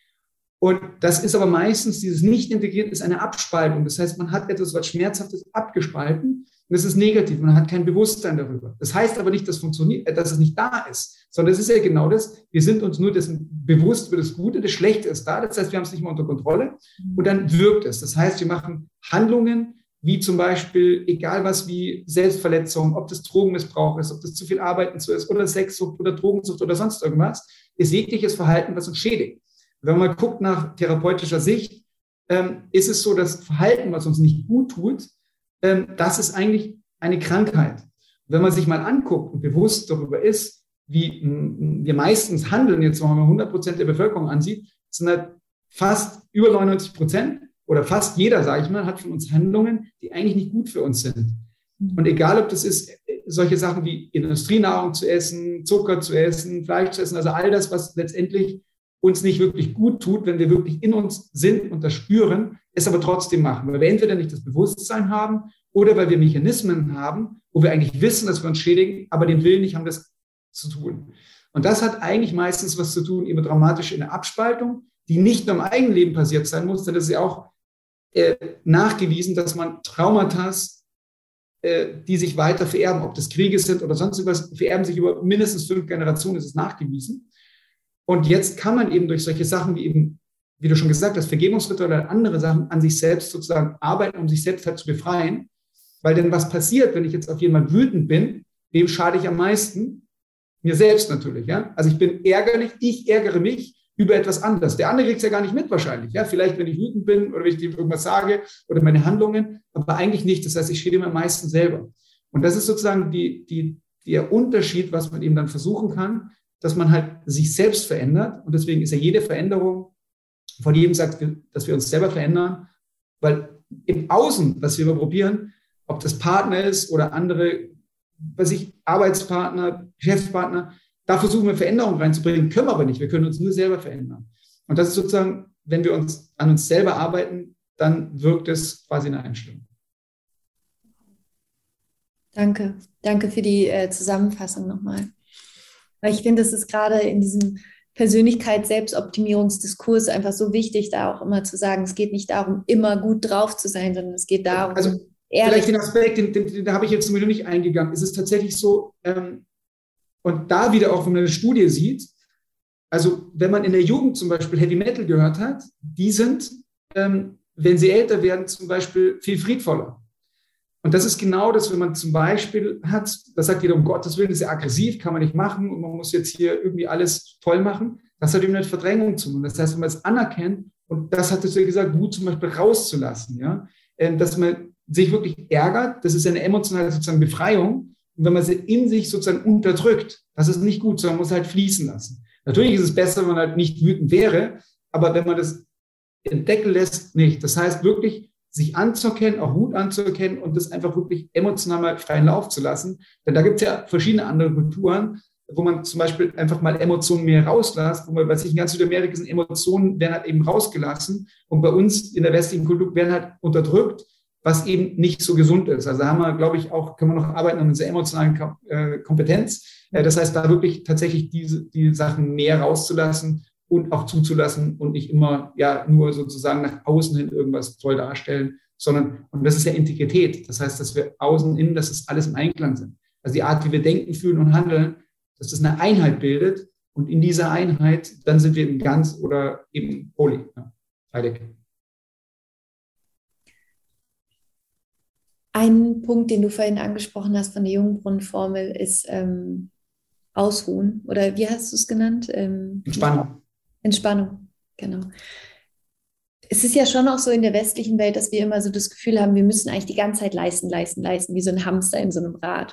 S2: Und das ist aber meistens, dieses nicht integriert ist eine Abspaltung. Das heißt, man hat etwas, was Schmerzhaftes abgespalten und das ist negativ. Man hat kein Bewusstsein darüber. Das heißt aber nicht, dass, funktioniert, dass es nicht da ist, sondern es ist ja genau das. Wir sind uns nur dessen bewusst über das Gute, das Schlechte ist da. Das heißt, wir haben es nicht mehr unter Kontrolle und dann wirkt es. Das heißt, wir machen Handlungen, wie zum Beispiel, egal was, wie Selbstverletzung, ob das Drogenmissbrauch ist, ob das zu viel Arbeiten zu ist oder Sexsucht oder Drogensucht oder sonst irgendwas, ist jegliches Verhalten, was uns schädigt. Wenn man mal guckt nach therapeutischer Sicht, ähm, ist es so, dass Verhalten, was uns nicht gut tut, ähm, das ist eigentlich eine Krankheit. Wenn man sich mal anguckt und bewusst darüber ist, wie m, wir meistens handeln, jetzt wenn man hundert Prozent der Bevölkerung ansieht, sind halt fast über neunundneunzig Prozent oder fast jeder, sage ich mal, hat von uns Handlungen, die eigentlich nicht gut für uns sind. Und egal, ob das ist, solche Sachen wie Industrienahrung zu essen, Zucker zu essen, Fleisch zu essen, also all das, was letztendlich uns nicht wirklich gut tut, wenn wir wirklich in uns sind und das spüren, es aber trotzdem machen, weil wir entweder nicht das Bewusstsein haben oder weil wir Mechanismen haben, wo wir eigentlich wissen, dass wir uns schädigen, aber den Willen nicht haben, das zu tun. Und das hat eigentlich meistens was zu tun, eben dramatisch in der Abspaltung, die nicht nur im eigenen Leben passiert sein muss, denn das ist ja auch äh, nachgewiesen, dass man Traumata, äh, die sich weiter vererben, ob das Kriege sind oder sonst was, vererben sich über mindestens fünf Generationen, ist es nachgewiesen. Und jetzt kann man eben durch solche Sachen wie eben, wie du schon gesagt hast, Vergebungsrituale oder andere Sachen an sich selbst sozusagen arbeiten, um sich selbst halt zu befreien. Weil denn was passiert, wenn ich jetzt auf jemanden wütend bin, wem schade ich am meisten? Mir selbst natürlich, ja. Also ich bin ärgerlich, ich ärgere mich über etwas anderes. Der andere kriegt es ja gar nicht mit wahrscheinlich, ja. Vielleicht, wenn ich wütend bin oder wenn ich dem irgendwas sage oder meine Handlungen, aber eigentlich nicht. Das heißt, ich schäde mir am meisten selber. Und das ist sozusagen die, die, der Unterschied, was man eben dann versuchen kann, dass man halt sich selbst verändert. Und deswegen ist ja jede Veränderung, von jedem sagt, dass wir uns selber verändern, weil im Außen, was wir immer probieren, ob das Partner ist oder andere, was ich, Arbeitspartner, Geschäftspartner, da versuchen wir Veränderungen reinzubringen, können wir aber nicht. Wir können uns nur selber verändern. Und das ist sozusagen, wenn wir uns an uns selber arbeiten, dann wirkt es quasi eine Einstellung.
S1: Danke. Danke für die äh, Zusammenfassung nochmal. Weil ich finde, es ist gerade in diesem Persönlichkeits-Selbstoptimierungsdiskurs einfach so wichtig, da auch immer zu sagen, es geht nicht darum, immer gut drauf zu sein, sondern es geht darum,
S2: also,
S1: ehrlich.
S2: Vielleicht den Aspekt, den, den, den, da habe ich jetzt sowieso nicht eingegangen. Es ist tatsächlich so, ähm, und da wieder auch, wenn man eine Studie sieht, also wenn man in der Jugend zum Beispiel Heavy Metal gehört hat, die sind, ähm, wenn sie älter werden, zum Beispiel viel friedvoller. Und das ist genau das, wenn man zum Beispiel hat, da sagt jeder, um Gottes Willen, das ist ja aggressiv, kann man nicht machen und man muss jetzt hier irgendwie alles toll machen. Das hat eben mit Verdrängung zu tun. Das heißt, wenn man es anerkennt, und das hat es ja gesagt, Wut zum Beispiel rauszulassen, ja, dass man sich wirklich ärgert, das ist eine emotionale sozusagen Befreiung. Und wenn man sie in sich sozusagen unterdrückt, das ist nicht gut, sondern man muss halt fließen lassen. Natürlich ist es besser, wenn man halt nicht wütend wäre, aber wenn man das entdecken lässt, nicht. Das heißt wirklich, sich anzuerkennen, auch Wut anzuerkennen und das einfach wirklich emotional mal freien Lauf zu lassen. Denn da gibt es ja verschiedene andere Kulturen, wo man zum Beispiel einfach mal Emotionen mehr rauslässt, wo man, was ich in ganz Südamerika sind, Emotionen werden halt eben rausgelassen und bei uns in der westlichen Kultur werden halt unterdrückt, was eben nicht so gesund ist. Also da haben wir, glaube ich, auch, können wir noch arbeiten an unserer emotionalen Kompetenz. Das heißt, da wirklich tatsächlich diese, die Sachen mehr rauszulassen und auch zuzulassen und nicht immer ja nur sozusagen nach außen hin irgendwas toll darstellen, sondern, und das ist ja Integrität. Das heißt, dass wir außen, innen, dass es alles im Einklang sind. Also die Art, wie wir denken, fühlen und handeln, dass das eine Einheit bildet und in dieser Einheit, dann sind wir eben ganz oder eben holy, ja, heilig.
S1: Ein Punkt, den du vorhin angesprochen hast von der Jungbrunnenformel, ist ähm, Ausruhen. Oder wie hast du es genannt? Ähm,
S2: Entspannung.
S1: Entspannung, genau. Es ist ja schon auch so in der westlichen Welt, dass wir immer so das Gefühl haben, wir müssen eigentlich die ganze Zeit leisten, leisten, leisten, wie so ein Hamster in so einem Rad.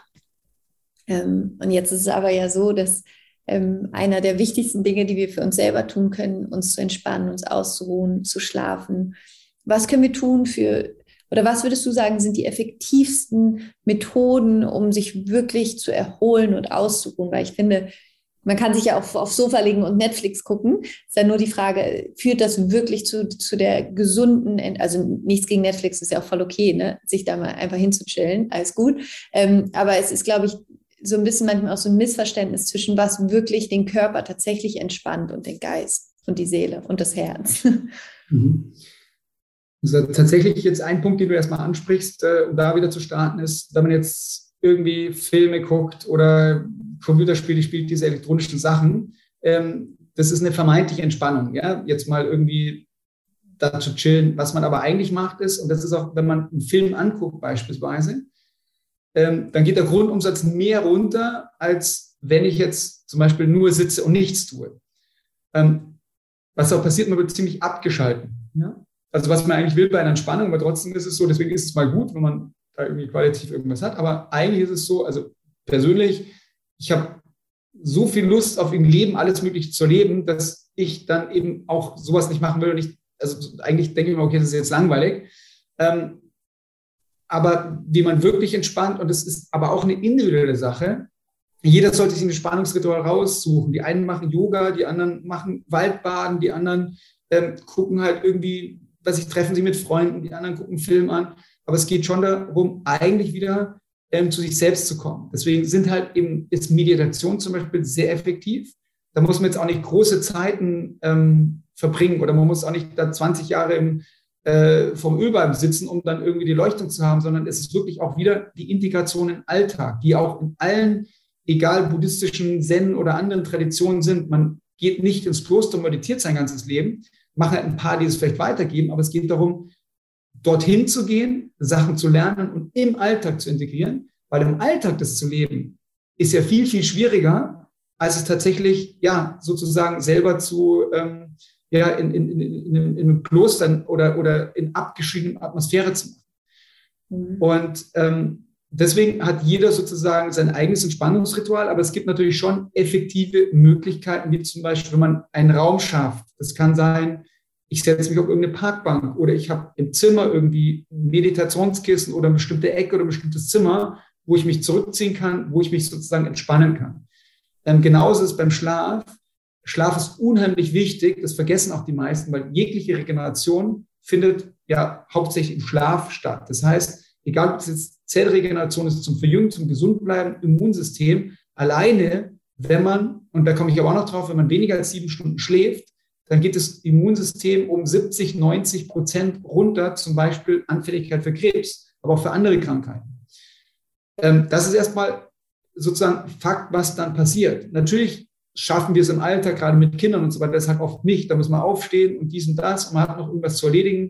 S1: Ähm, und jetzt ist es aber ja so, dass ähm, einer der wichtigsten Dinge, die wir für uns selber tun können, uns zu entspannen, uns auszuruhen, zu schlafen. Was können wir tun für, oder was würdest du sagen, sind die effektivsten Methoden, um sich wirklich zu erholen und auszuruhen? Weil ich finde, man kann sich ja auch aufs Sofa legen und Netflix gucken. Ist ja nur die Frage, führt das wirklich zu, zu der gesunden, also nichts gegen Netflix, ist ja auch voll okay, ne? Sich da mal einfach hinzuchillen, alles gut. Ähm, aber es ist, glaube ich, so ein bisschen manchmal auch so ein Missverständnis zwischen was wirklich den Körper tatsächlich entspannt und den Geist und die Seele und das Herz.
S2: Mhm. Also tatsächlich jetzt ein Punkt, den du erstmal ansprichst, äh, um da wieder zu starten, ist, wenn man jetzt irgendwie Filme guckt oder Computerspiele spielt, diese elektronischen Sachen, ähm, das ist eine vermeintliche Entspannung, ja, jetzt mal irgendwie da zu chillen. Was man aber eigentlich macht ist, und das ist auch, wenn man einen Film anguckt beispielsweise, ähm, dann geht der Grundumsatz mehr runter, als wenn ich jetzt zum Beispiel nur sitze und nichts tue. Ähm, was auch passiert, man wird ziemlich abgeschalten, ja. Also was man eigentlich will bei einer Entspannung, aber trotzdem ist es so, deswegen ist es mal gut, wenn man da irgendwie qualitativ irgendwas hat, aber eigentlich ist es so, also persönlich, ich habe so viel Lust auf im Leben, alles Mögliche zu erleben, dass ich dann eben auch sowas nicht machen will und ich, also eigentlich denke ich mir, okay, das ist jetzt langweilig, ähm, aber wie man wirklich entspannt, und das ist aber auch eine individuelle Sache, jeder sollte sich ein Entspannungsritual raussuchen, die einen machen Yoga, die anderen machen Waldbaden, die anderen ähm, gucken halt irgendwie, was ich treffen sie mit Freunden, die anderen gucken einen Film an. Aber es geht schon darum, eigentlich wieder ähm, zu sich selbst zu kommen. Deswegen sind halt eben, ist Meditation zum Beispiel sehr effektiv. Da muss man jetzt auch nicht große Zeiten ähm, verbringen oder man muss auch nicht da zwanzig Jahre im, äh, vom Ölballen sitzen, um dann irgendwie die Leuchtung zu haben, sondern es ist wirklich auch wieder die Integration in den Alltag, die auch in allen, egal buddhistischen, Zen oder anderen Traditionen sind. Man geht nicht ins Kloster und meditiert sein ganzes Leben, machen halt ein paar, die es vielleicht weitergeben, aber es geht darum, dorthin zu gehen, Sachen zu lernen und im Alltag zu integrieren, weil im Alltag das zu leben ist ja viel, viel schwieriger, als es tatsächlich, ja, sozusagen selber zu, ähm, ja, in, in, in, in, in einem Kloster oder, oder in abgeschiedener Atmosphäre zu machen. Mhm. Und ähm, deswegen hat jeder sozusagen sein eigenes Entspannungsritual, aber es gibt natürlich schon effektive Möglichkeiten, wie zum Beispiel, wenn man einen Raum schafft. Das kann sein, ich setze mich auf irgendeine Parkbank oder ich habe im Zimmer irgendwie ein Meditationskissen oder eine bestimmte Ecke oder ein bestimmtes Zimmer, wo ich mich zurückziehen kann, wo ich mich sozusagen entspannen kann. Ähm, genauso ist es beim Schlaf. Schlaf ist unheimlich wichtig, das vergessen auch die meisten, weil jegliche Regeneration findet ja hauptsächlich im Schlaf statt. Das heißt, egal ob es jetzt Zellregeneration ist, zum Verjüngen, zum Gesundbleiben, Immunsystem, alleine, wenn man, und da komme ich aber auch noch drauf, wenn man weniger als sieben Stunden schläft, dann geht das Immunsystem um siebzig, neunzig Prozent runter, zum Beispiel Anfälligkeit für Krebs, aber auch für andere Krankheiten. Ähm, das ist erstmal sozusagen Fakt, was dann passiert. Natürlich schaffen wir es im Alltag, gerade mit Kindern und so weiter, das ist halt oft nicht. Da muss man aufstehen und dies und das und man hat noch irgendwas zu erledigen.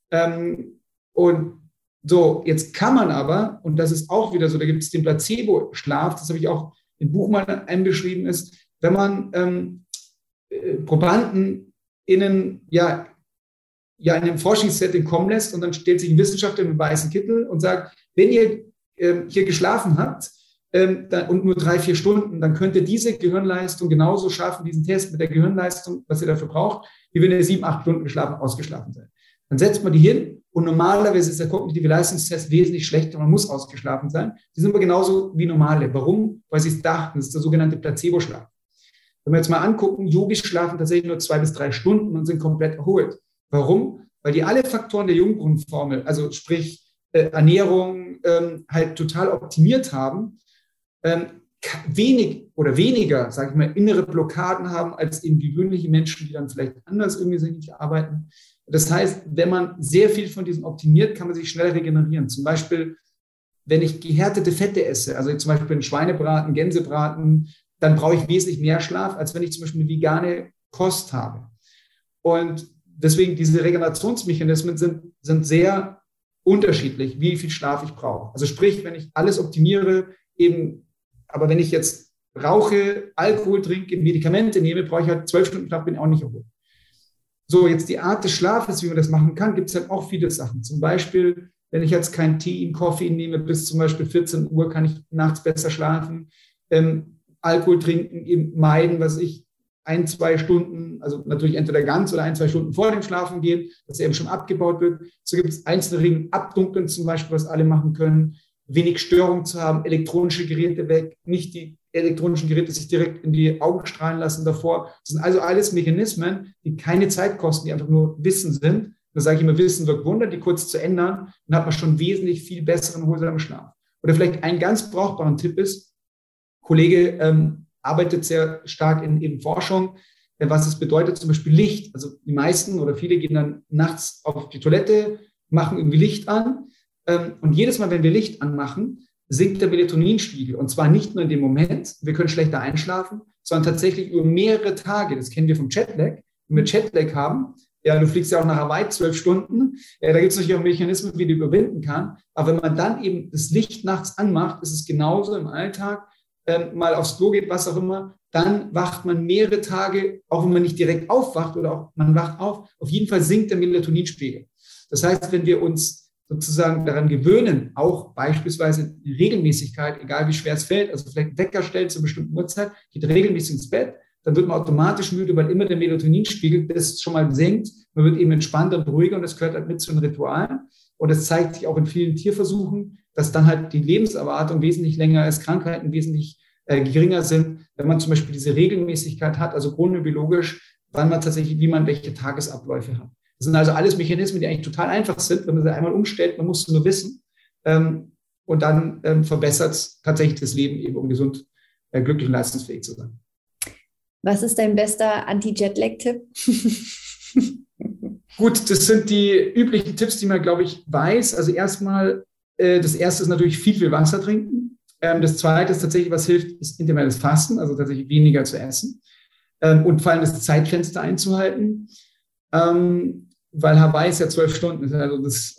S2: Ähm, und so, jetzt kann man aber, und das ist auch wieder so, da gibt es den Placebo-Schlaf, das habe ich auch im Buch mal einbeschrieben, ist, wenn man ähm, äh, Probanden innen, ja, ja, in einem Forschungssetting kommen lässt und dann stellt sich ein Wissenschaftler mit einem weißen Kittel und sagt, wenn ihr ähm, hier geschlafen habt ähm, dann, und nur drei, vier Stunden, dann könnt ihr diese Gehirnleistung genauso schaffen, diesen Test mit der Gehirnleistung, was ihr dafür braucht, wie wenn ihr sieben, acht Stunden geschlafen, ausgeschlafen seid. Dann setzt man die hin und normalerweise ist der kognitive Leistungstest wesentlich schlechter, man muss ausgeschlafen sein. Die sind aber genauso wie normale. Warum? Weil sie es dachten, das ist der sogenannte Placebo-Schlaf. Wenn wir jetzt mal angucken, Yogis schlafen tatsächlich nur zwei bis drei Stunden und sind komplett erholt. Warum? Weil die alle Faktoren der Jungbrunnenformel, also sprich äh, Ernährung, ähm, halt total optimiert haben, ähm, wenig oder weniger, sage ich mal, innere Blockaden haben als eben gewöhnliche Menschen, die dann vielleicht anders irgendwie sich arbeiten. Das heißt, wenn man sehr viel von diesen optimiert, kann man sich schnell regenerieren. Zum Beispiel, wenn ich gehärtete Fette esse, also zum Beispiel einen Schweinebraten, Gänsebraten, dann brauche ich wesentlich mehr Schlaf, als wenn ich zum Beispiel eine vegane Kost habe. Und deswegen, diese Regenerationsmechanismen sind, sind sehr unterschiedlich, wie viel Schlaf ich brauche. Also sprich, wenn ich alles optimiere, eben, aber wenn ich jetzt rauche, Alkohol trinke, Medikamente nehme, brauche ich halt zwölf Stunden Schlaf, bin ich auch nicht erholt. So, jetzt die Art des Schlafes, wie man das machen kann, gibt es halt auch viele Sachen. Zum Beispiel, wenn ich jetzt kein Tein, Koffein nehme, bis zum Beispiel vierzehn Uhr kann ich nachts besser schlafen. Ähm, Alkohol trinken, eben meiden, was ich ein, zwei Stunden, also natürlich entweder ganz oder ein, zwei Stunden vor dem Schlafen gehen, dass er eben schon abgebaut wird. So gibt es einzelne Regeln, abdunkeln zum Beispiel, was alle machen können, wenig Störung zu haben, elektronische Geräte weg, nicht die elektronischen Geräte sich direkt in die Augen strahlen lassen davor. Das sind also alles Mechanismen, die keine Zeit kosten, die einfach nur Wissen sind. Da sage ich immer, Wissen wirkt Wunder, die kurz zu ändern, dann hat man schon wesentlich viel besseren, erholsamen Schlaf. Oder vielleicht ein ganz brauchbaren Tipp ist, Kollege ähm, arbeitet sehr stark in eben Forschung, äh, was es bedeutet, zum Beispiel Licht. Also die meisten oder viele gehen dann nachts auf die Toilette, machen irgendwie Licht an. Ähm, und jedes Mal, wenn wir Licht anmachen, sinkt der Melatoninspiegel. Und zwar nicht nur in dem Moment, wir können schlechter einschlafen, sondern tatsächlich über mehrere Tage. Das kennen wir vom Jetlag. Wenn wir Jetlag haben, ja, du fliegst ja auch nach Hawaii zwölf Stunden, ja, da gibt es natürlich auch Mechanismen, wie du überwinden kann. Aber wenn man dann eben das Licht nachts anmacht, ist es genauso im Alltag, ähm, mal aufs Klo geht, was auch immer, dann wacht man mehrere Tage, auch wenn man nicht direkt aufwacht oder auch man wacht auf, auf jeden Fall sinkt der Melatoninspiegel. Das heißt, wenn wir uns sozusagen daran gewöhnen, auch beispielsweise die Regelmäßigkeit, egal wie schwer es fällt, also vielleicht einen Wecker stellt zu einer bestimmten Uhrzeit, geht regelmäßig ins Bett, dann wird man automatisch müde, weil immer der Melatoninspiegel das schon mal senkt. Man wird eben entspannter und ruhiger und das gehört halt mit zu den Ritualen. Und es zeigt sich auch in vielen Tierversuchen, dass dann halt die Lebenserwartung wesentlich länger ist, Krankheiten wesentlich äh, geringer sind, wenn man zum Beispiel diese Regelmäßigkeit hat, also chronobiologisch, wann man tatsächlich, wie man welche Tagesabläufe hat. Das sind also alles Mechanismen, die eigentlich total einfach sind, wenn man sie einmal umstellt, man muss es nur wissen. Ähm, und dann ähm, verbessert es tatsächlich das Leben, eben um gesund, äh, glücklich und leistungsfähig zu sein.
S1: Was ist dein bester Anti-Jetlag-Tipp?
S2: Gut, das sind die üblichen Tipps, die man, glaube ich, weiß. Also erstmal, äh, das erste ist natürlich viel, viel Wasser trinken. Ähm, das zweite ist tatsächlich, was hilft, ist intermittierendes Fasten, also tatsächlich weniger zu essen. Ähm, und vor allem das Zeitfenster einzuhalten. Ähm, weil Hawaii ist ja zwölf Stunden, ist also das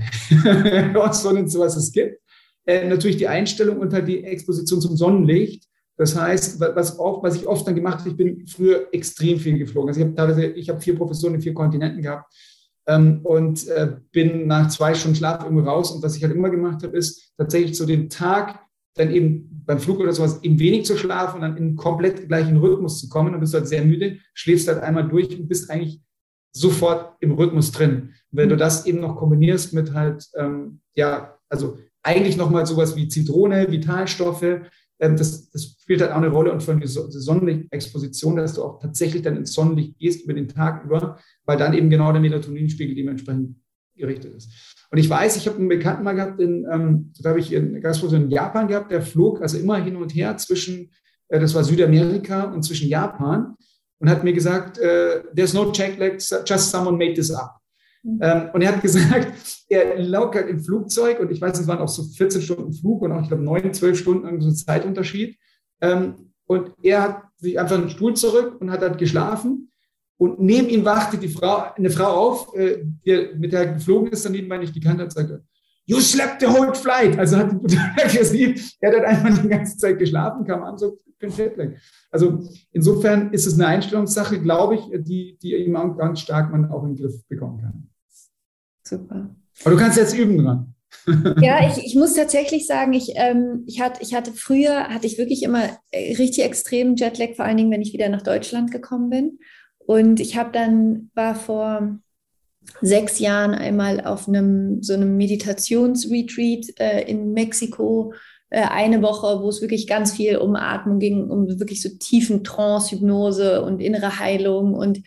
S2: äh, Nordstundendste, was es gibt. Äh, natürlich die Einstellung und halt die Exposition zum Sonnenlicht. Das heißt, was, oft, was ich oft dann gemacht habe, ich bin früher extrem viel geflogen. Also ich habe teilweise, ich habe vier Professoren in vier Kontinenten gehabt ähm, und äh, bin nach zwei Stunden Schlaf irgendwo raus. Und was ich halt immer gemacht habe, ist tatsächlich so den Tag dann eben beim Flug oder sowas eben wenig zu schlafen und dann in komplett gleichen Rhythmus zu kommen. Dann bist du halt sehr müde, schläfst halt einmal durch und bist eigentlich sofort im Rhythmus drin. Und wenn du das eben noch kombinierst mit halt, ähm, ja, also eigentlich nochmal sowas wie Zitrone, Vitalstoffe, Das, das spielt halt auch eine Rolle und von der Sonnenlichtexposition, dass du auch tatsächlich dann ins Sonnenlicht gehst über den Tag über, weil dann eben genau der Melatoninspiegel dementsprechend gerichtet ist. Und ich weiß, ich habe einen Bekannten mal gehabt, in, ähm, da habe ich eine Gastprofessor in Japan gehabt, der flog also immer hin und her zwischen, äh, das war Südamerika und zwischen Japan und hat mir gesagt, äh, there's no check lag, just someone made this up. Ähm, und er hat gesagt, er lag halt im Flugzeug und ich weiß, es waren auch so vierzehn Stunden Flug und auch, ich glaube, neun, zwölf Stunden so Zeitunterschied. Ähm, und er hat sich einfach einen Stuhl zurück und hat halt geschlafen. Und neben ihm wachte die Frau, eine Frau auf, äh, die, mit der er geflogen ist, daneben, weil ich die kannte, hat gesagt, you slept the whole flight. Also hat er gesehen, er hat halt einfach die ganze Zeit geschlafen, kam an, so, ich bin Jetlag. Also insofern ist es eine Einstellungssache, glaube ich, die, die ihm ganz stark man auch in den Griff bekommen kann.
S1: Super.
S2: Aber du kannst jetzt üben dran.
S1: Ja, ich, ich muss tatsächlich sagen, ich, ähm, ich, hatte, ich hatte früher, hatte ich wirklich immer richtig extremen Jetlag, vor allen Dingen, wenn ich wieder nach Deutschland gekommen bin. Und ich habe dann, war vor sechs Jahren einmal auf einem so einem Meditationsretreat äh, in Mexiko, äh, eine Woche, wo es wirklich ganz viel um Atmung ging, um wirklich so tiefen Trance, Hypnose und innere Heilung. Und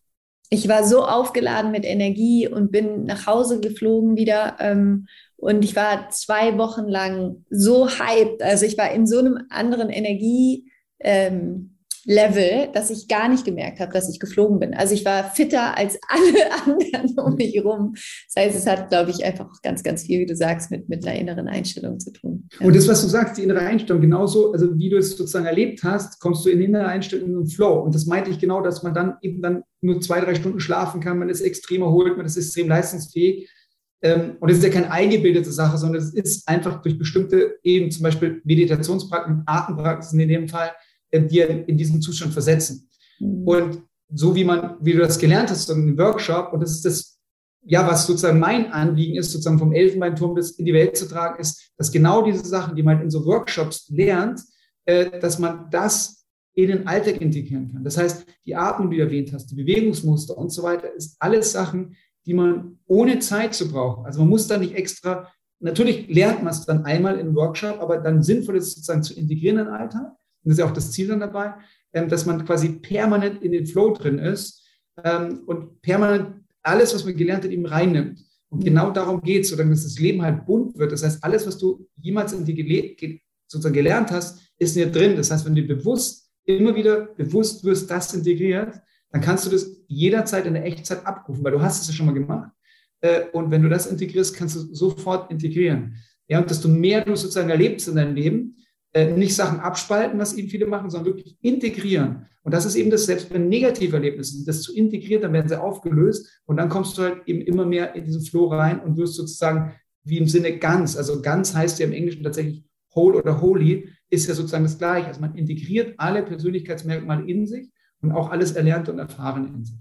S1: ich war so aufgeladen mit Energie und bin nach Hause geflogen wieder. Ähm, und ich war zwei Wochen lang so hyped. Also ich war in so einem anderen Energie- ähm, Level, dass ich gar nicht gemerkt habe, dass ich geflogen bin. Also ich war fitter als alle anderen um mich herum. Das heißt, es hat, glaube ich, einfach auch ganz, ganz viel, wie du sagst, mit, mit einer inneren Einstellung zu tun.
S2: Und das, was du sagst, die innere Einstellung, genauso, also wie du es sozusagen erlebt hast, kommst du in die innere Einstellung in einen Flow. Und das meinte ich genau, dass man dann eben dann nur zwei, drei Stunden schlafen kann, man ist extrem erholt, man ist extrem leistungsfähig. Und das ist ja keine eingebildete Sache, sondern es ist einfach durch bestimmte eben zum Beispiel Meditationspraktiken, Atempraxisen in dem Fall, die in diesen Zustand versetzen. Mhm. Und so wie man, wie du das gelernt hast, so in einem Workshop, und das ist das, ja, was sozusagen mein Anliegen ist, sozusagen vom Elfenbeinturm das in die Welt zu tragen, ist, dass genau diese Sachen, die man in so Workshops lernt, äh, dass man das in den Alltag integrieren kann. Das heißt, die Atmung, die du erwähnt hast, die Bewegungsmuster und so weiter, ist alles Sachen, die man ohne Zeit zu brauchen, also man muss da nicht extra, natürlich lernt man es dann einmal im Workshop, aber dann sinnvoll ist sozusagen zu integrieren in den Alltag. Und das ist ja auch das Ziel dann dabei, dass man quasi permanent in den Flow drin ist und permanent alles, was man gelernt hat, eben reinnimmt. Und genau darum geht es, dass das Leben halt bunt wird. Das heißt, alles, was du jemals in dir sozusagen gelernt hast, ist in dir drin. Das heißt, wenn du bewusst, immer wieder bewusst wirst, das integriert, dann kannst du das jederzeit in der Echtzeit abrufen, weil du hast es ja schon mal gemacht. Und wenn du das integrierst, kannst du sofort integrieren. Ja, und desto mehr du sozusagen erlebst in deinem Leben, Äh, nicht Sachen abspalten, was eben viele machen, sondern wirklich integrieren. Und das ist eben das, selbst wenn negative Erlebnisse sind, das zu integrieren, dann werden sie aufgelöst und dann kommst du halt eben immer mehr in diesen Flow rein und wirst sozusagen wie im Sinne ganz, also ganz heißt ja im Englischen tatsächlich whole oder holy, ist ja sozusagen das Gleiche. Also man integriert alle Persönlichkeitsmerkmale in sich und auch alles Erlernte und Erfahrene in sich.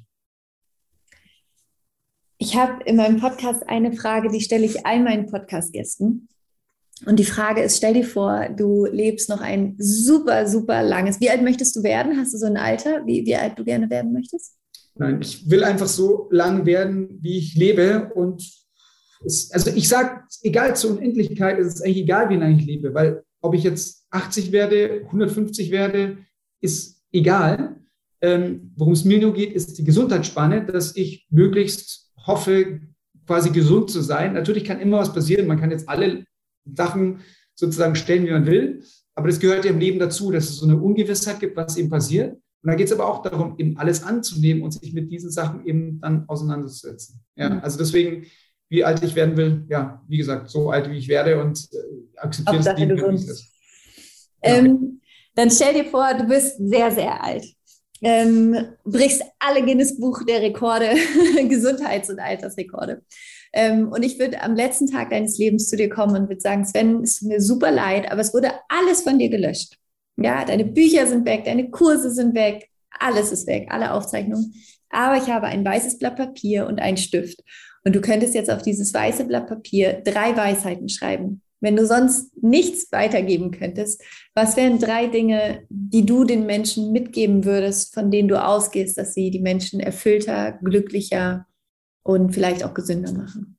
S1: Ich habe in meinem Podcast eine Frage, die stelle ich all meinen Podcast-Gästen. Und die Frage ist, stell dir vor, du lebst noch ein super, super langes. Wie alt möchtest du werden? Hast du so ein Alter, wie, wie alt du gerne werden möchtest?
S2: Nein, ich will einfach so lang werden, wie ich lebe. Und es, also ich sage, egal zur Unendlichkeit, ist es eigentlich egal, wie lange ich lebe. Weil ob ich jetzt achtzig werde, hundertfünfzig werde, ist egal. Ähm, worum es mir nur geht, ist die Gesundheitsspanne, dass ich möglichst hoffe, quasi gesund zu sein. Natürlich kann immer was passieren. Man kann jetzt alle Sachen sozusagen stellen, wie man will. Aber das gehört ja im Leben dazu, dass es so eine Ungewissheit gibt, was eben passiert. Und da geht es aber auch darum, eben alles anzunehmen und sich mit diesen Sachen eben dann auseinanderzusetzen. Ja, mhm. Also deswegen, wie alt ich werden will, ja, wie gesagt, so alt, wie ich werde und äh, akzeptiere das Leben, wie es ist.
S1: Ähm, dann stell dir vor, du bist sehr, sehr alt. Ähm, brichst alle Guinness-Buch der Rekorde, Gesundheits- und Altersrekorde. Ähm, und ich würde am letzten Tag deines Lebens zu dir kommen und würde sagen, Sven, es tut mir super leid, aber es wurde alles von dir gelöscht. Ja, deine Bücher sind weg, deine Kurse sind weg, alles ist weg, alle Aufzeichnungen. Aber ich habe ein weißes Blatt Papier und einen Stift. Und du könntest jetzt auf dieses weiße Blatt Papier drei Weisheiten schreiben. Wenn du sonst nichts weitergeben könntest, was wären drei Dinge, die du den Menschen mitgeben würdest, von denen du ausgehst, dass sie die Menschen erfüllter, glücklicher und vielleicht auch gesünder machen?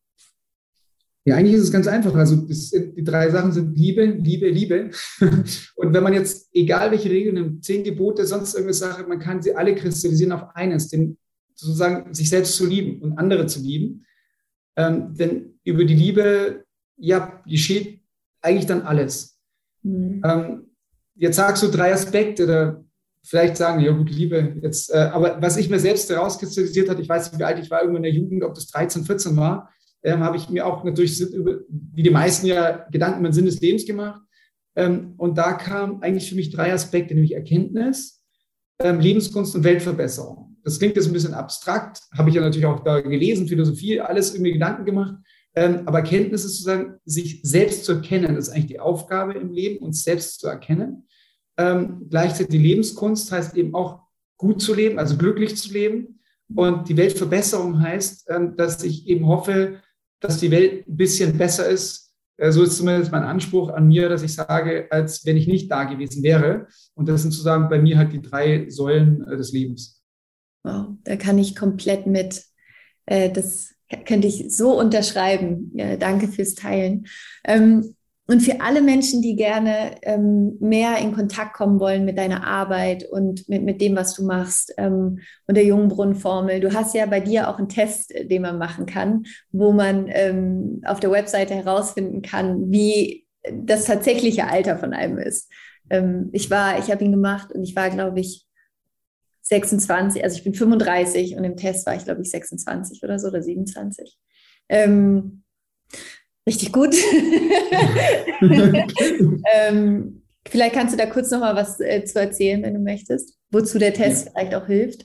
S2: Ja, eigentlich ist es ganz einfach. Also das, die drei Sachen sind Liebe, Liebe, Liebe. Und wenn man jetzt, egal welche Regeln nimmt, zehn Gebote, sonst irgendwas sagt, man kann sie alle kristallisieren auf eines, den, sozusagen sich selbst zu lieben und andere zu lieben. Ähm, denn über die Liebe, ja, geschieht eigentlich dann alles. Mhm. Ähm, jetzt sagst du drei Aspekte, oder vielleicht sagen, ja gut, Liebe, jetzt, äh, aber was ich mir selbst herauskristallisiert hat, ich weiß nicht, wie alt ich war, irgendwann in der Jugend, ob das dreizehn, vierzehn war, ähm, habe ich mir auch natürlich, wie die meisten ja, Gedanken über den Sinn des Lebens gemacht. Ähm, und da kamen eigentlich für mich drei Aspekte, nämlich Erkenntnis, ähm, Lebenskunst und Weltverbesserung. Das klingt jetzt ein bisschen abstrakt, habe ich ja natürlich auch da gelesen, Philosophie, alles irgendwie Gedanken gemacht. Ähm, aber Erkenntnis ist sozusagen, sich selbst zu erkennen. Das ist eigentlich die Aufgabe im Leben, uns selbst zu erkennen. Ähm, gleichzeitig die Lebenskunst heißt eben auch gut zu leben, also glücklich zu leben. Und die Weltverbesserung heißt, ähm, dass ich eben hoffe, dass die Welt ein bisschen besser ist. Äh, so ist zumindest mein Anspruch an mir, dass ich sage, als wenn ich nicht da gewesen wäre. Und das sind sozusagen bei mir halt die drei Säulen äh, des Lebens.
S1: Wow, da kann ich komplett mit. Äh, das könnte ich so unterschreiben. Ja, danke fürs Teilen. Ähm, und für alle Menschen, die gerne ähm, mehr in Kontakt kommen wollen mit deiner Arbeit und mit, mit dem, was du machst ähm, und der Jungbrunnen-Formel. Du hast ja bei dir auch einen Test, den man machen kann, wo man ähm, auf der Webseite herausfinden kann, wie das tatsächliche Alter von einem ist. Ähm, ich war, ich habe ihn gemacht und ich war, glaube ich, sechsundzwanzig, also ich bin fünfunddreißig und im Test war ich, glaube ich, sechsundzwanzig oder so oder siebenundzwanzig. Ähm, richtig gut. ähm, vielleicht kannst du da kurz noch mal was äh, zu erzählen, wenn du möchtest, wozu der Test ja. vielleicht auch hilft.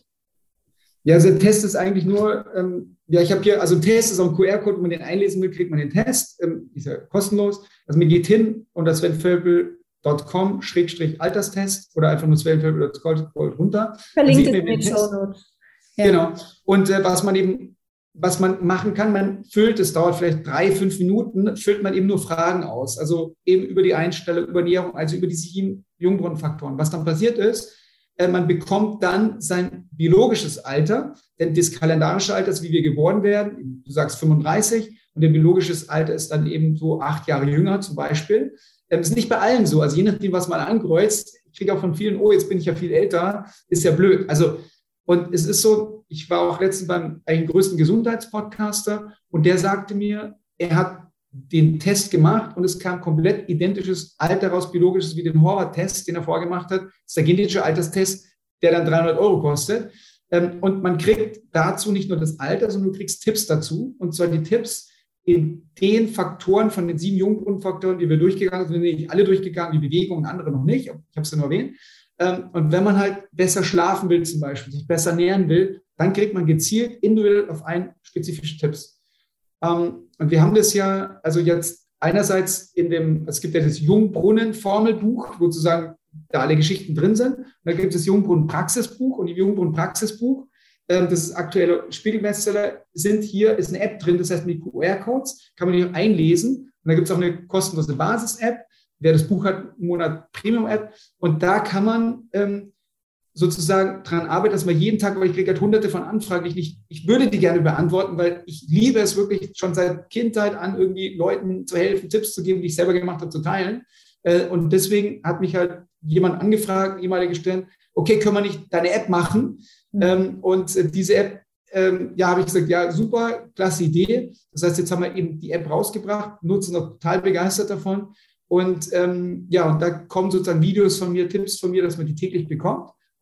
S2: Ja, also der Test ist eigentlich nur, ähm, ja, ich habe hier, also ein Test ist auch ein Q R-Code, wenn man den einlesen will, kriegt man den Test, ähm, ist ja kostenlos. Also man geht hin und das Sven Völpel punkt com Schrägstrich Alterstest oder einfach nur Sven Völpel punkt com runter.
S1: Verlinkt es in den Shownotes.
S2: Ja. Genau. Und äh, was man eben, was man machen kann, man füllt, es dauert vielleicht drei, fünf Minuten, füllt man eben nur Fragen aus. Also eben über die Einstellung, über Ernährung, also über die sieben Jungbrunnenfaktoren. Was dann passiert ist, äh, man bekommt dann sein biologisches Alter, denn das kalendarische Alter ist, wie wir geboren werden. Du sagst fünfunddreißig und der biologisches Alter ist dann eben so acht Jahre jünger zum Beispiel. Das ist nicht bei allen so. Also je nachdem, was man ankreuzt, ich kriege auch von vielen, oh, jetzt bin ich ja viel älter, ist ja blöd. Also, und es ist so, ich war auch letztens beim eigentlich größten Gesundheitspodcaster und der sagte mir, er hat den Test gemacht und es kam komplett identisches Alter raus, biologisches, wie den Horvath-Test, den er vorgemacht hat. Das ist der genetische Alterstest, der dann dreihundert Euro kostet. Und man kriegt dazu nicht nur das Alter, sondern du kriegst Tipps dazu. Und zwar die Tipps, in den Faktoren von den sieben Jungbrunnenfaktoren, die wir durchgegangen sind, sind nicht alle durchgegangen, die Bewegung und andere noch nicht, ich habe es ja nur erwähnt. Und wenn man halt besser schlafen will zum Beispiel, sich besser nähren will, dann kriegt man gezielt individuell auf einen spezifische Tipps. Und wir haben das ja, also jetzt einerseits in dem, es gibt ja das Jungbrunnen-Formelbuch, wo sozusagen da alle Geschichten drin sind. Und da gibt es das Jungbrunnen-Praxisbuch und die Jungbrunnen-Praxisbuch. Das ist aktuelle Spiegelbestseller, sind hier, ist eine App drin, das heißt mit Q R-Codes, kann man hier einlesen. Und da gibt es auch eine kostenlose Basis-App. Wer das Buch hat, einen Monat Premium-App. Und da kann man ähm, sozusagen daran arbeiten, dass man jeden Tag, weil ich kriege halt hunderte von Anfragen, ich, nicht, ich würde die gerne beantworten, weil ich liebe es wirklich schon seit Kindheit an, irgendwie Leuten zu helfen, Tipps zu geben, die ich selber gemacht habe, zu teilen. Äh, und deswegen hat mich halt jemand angefragt, ehemalige Stellen, okay, können wir nicht deine App machen? Mhm. Ähm, und äh, diese App, ähm, ja, habe ich gesagt, ja, super, klasse Idee. Das heißt, jetzt haben wir eben die App rausgebracht, nutzen noch total begeistert davon. Und ähm, ja, und da kommen sozusagen Videos von mir, Tipps von mir, dass man die täglich bekommt.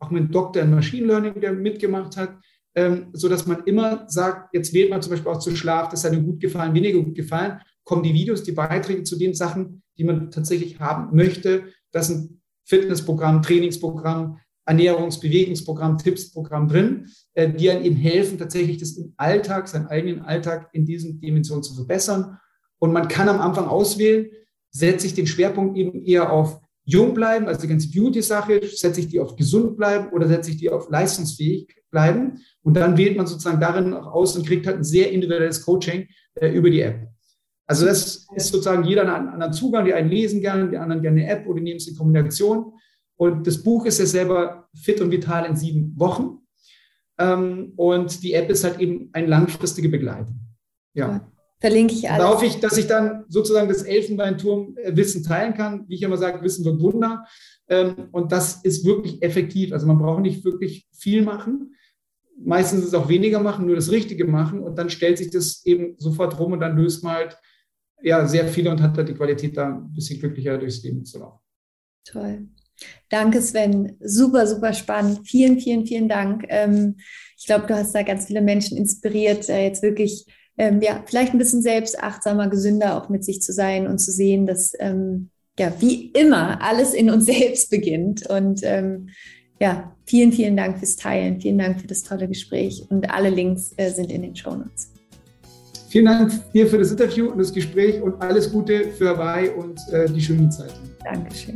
S2: auch mit einem Doktor in Machine Learning, der mitgemacht hat, ähm, sodass man immer sagt, jetzt wählt man zum Beispiel auch zu Schlaf, das hat ihm gut gefallen, weniger gut gefallen, kommen die Videos, die Beiträge zu den Sachen, die man tatsächlich haben möchte. Das ist ein Fitnessprogramm, Trainingsprogramm, Ernährungs-, Bewegungsprogramm, Tippsprogramm drin, äh, die einem eben helfen, tatsächlich das im Alltag, seinen eigenen Alltag in diesen Dimensionen zu verbessern. Und man kann am Anfang auswählen, setze ich den Schwerpunkt eben eher auf jung bleiben, also die ganze Beauty-Sache, setze ich die auf gesund bleiben oder setze ich die auf leistungsfähig bleiben. Und dann wählt man sozusagen darin auch aus und kriegt halt ein sehr individuelles Coaching äh, über die App. Also das ist sozusagen jeder einen anderen Zugang, die einen lesen gerne, die anderen gerne eine App oder nehmen es in Kombination. Und das Buch ist ja selber fit und vital in sieben Wochen. Ähm, und die App ist halt eben eine langfristige Begleitung. Ja.
S1: Verlinke ich alles.
S2: Da hoffe ich, dass ich dann sozusagen das Elfenbeinturm-Wissen teilen kann. Wie ich immer sage, Wissen wird Wunder. Ähm, und das ist wirklich effektiv. Also man braucht nicht wirklich viel machen. Meistens ist es auch weniger machen, nur das Richtige machen. Und dann stellt sich das eben sofort rum und dann löst man halt ja, sehr viele und hat halt die Qualität, da ein bisschen glücklicher durchs Leben zu laufen.
S1: Toll. Danke, Sven. Super, super spannend. Vielen, vielen, vielen Dank. Ähm, ich glaube, du hast da ganz viele Menschen inspiriert, äh, jetzt wirklich ähm, ja, vielleicht ein bisschen selbstachtsamer, gesünder auch mit sich zu sein und zu sehen, dass ähm, ja, wie immer alles in uns selbst beginnt. Und ähm, ja, vielen, vielen Dank fürs Teilen. Vielen Dank für das tolle Gespräch. Und alle Links äh, sind in den Shownotes.
S2: Vielen Dank dir für das Interview und das Gespräch und alles Gute für Hawaii und äh, die schönen Zeiten.
S1: Dankeschön.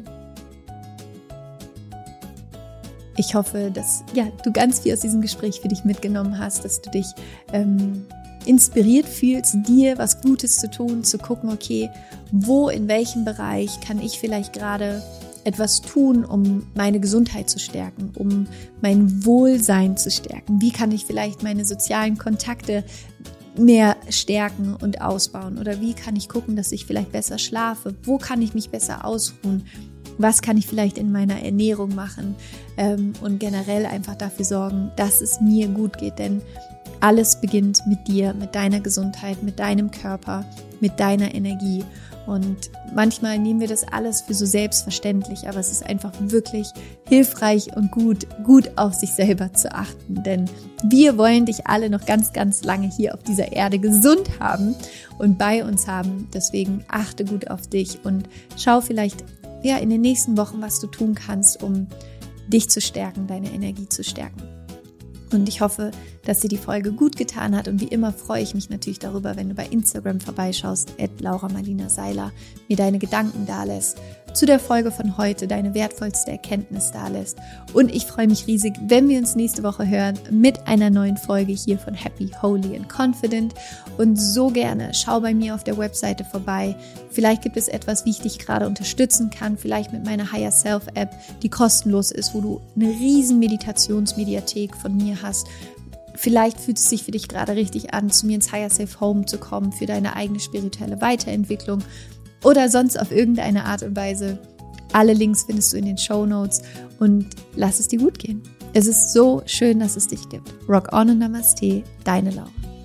S1: Ich hoffe, dass ja, du ganz viel aus diesem Gespräch für dich mitgenommen hast, dass du dich ähm, inspiriert fühlst, dir was Gutes zu tun, zu gucken, okay, wo, in welchem Bereich kann ich vielleicht gerade etwas tun, um meine Gesundheit zu stärken, um mein Wohlsein zu stärken? Wie kann ich vielleicht meine sozialen Kontakte mehr stärken und ausbauen? Oder wie kann ich gucken, dass ich vielleicht besser schlafe? Wo kann ich mich besser ausruhen? Was kann ich vielleicht in meiner Ernährung machen? Ähm, und generell einfach dafür sorgen, dass es mir gut geht. Denn alles beginnt mit dir, mit deiner Gesundheit, mit deinem Körper, mit deiner Energie. Und manchmal nehmen wir das alles für so selbstverständlich, aber es ist einfach wirklich hilfreich und gut, gut auf sich selber zu achten. Denn wir wollen dich alle noch ganz, ganz lange hier auf dieser Erde gesund haben und bei uns haben. Deswegen achte gut auf dich und schau vielleicht ja, in den nächsten Wochen, was du tun kannst, um dich zu stärken, deine Energie zu stärken. Und ich hoffe, dass dir die Folge gut getan hat. Und wie immer freue ich mich natürlich darüber, wenn du bei Instagram vorbeischaust, at Laura Marlina Seiler, mir deine Gedanken dalässt, zu der Folge von heute deine wertvollste Erkenntnis dalässt. Und ich freue mich riesig, wenn wir uns nächste Woche hören mit einer neuen Folge hier von Happy, Holy and Confident. Und so gerne schau bei mir auf der Webseite vorbei. Vielleicht gibt es etwas, wie ich dich gerade unterstützen kann. Vielleicht mit meiner Higher Self App, die kostenlos ist, wo du eine riesen Meditationsmediathek von mir hast. Vielleicht fühlt es sich für dich gerade richtig an, zu mir ins Higher Self Home zu kommen für deine eigene spirituelle Weiterentwicklung oder sonst auf irgendeine Art und Weise. Alle Links findest du in den Shownotes und lass es dir gut gehen. Es ist so schön, dass es dich gibt. Rock on und Namaste, deine Laura.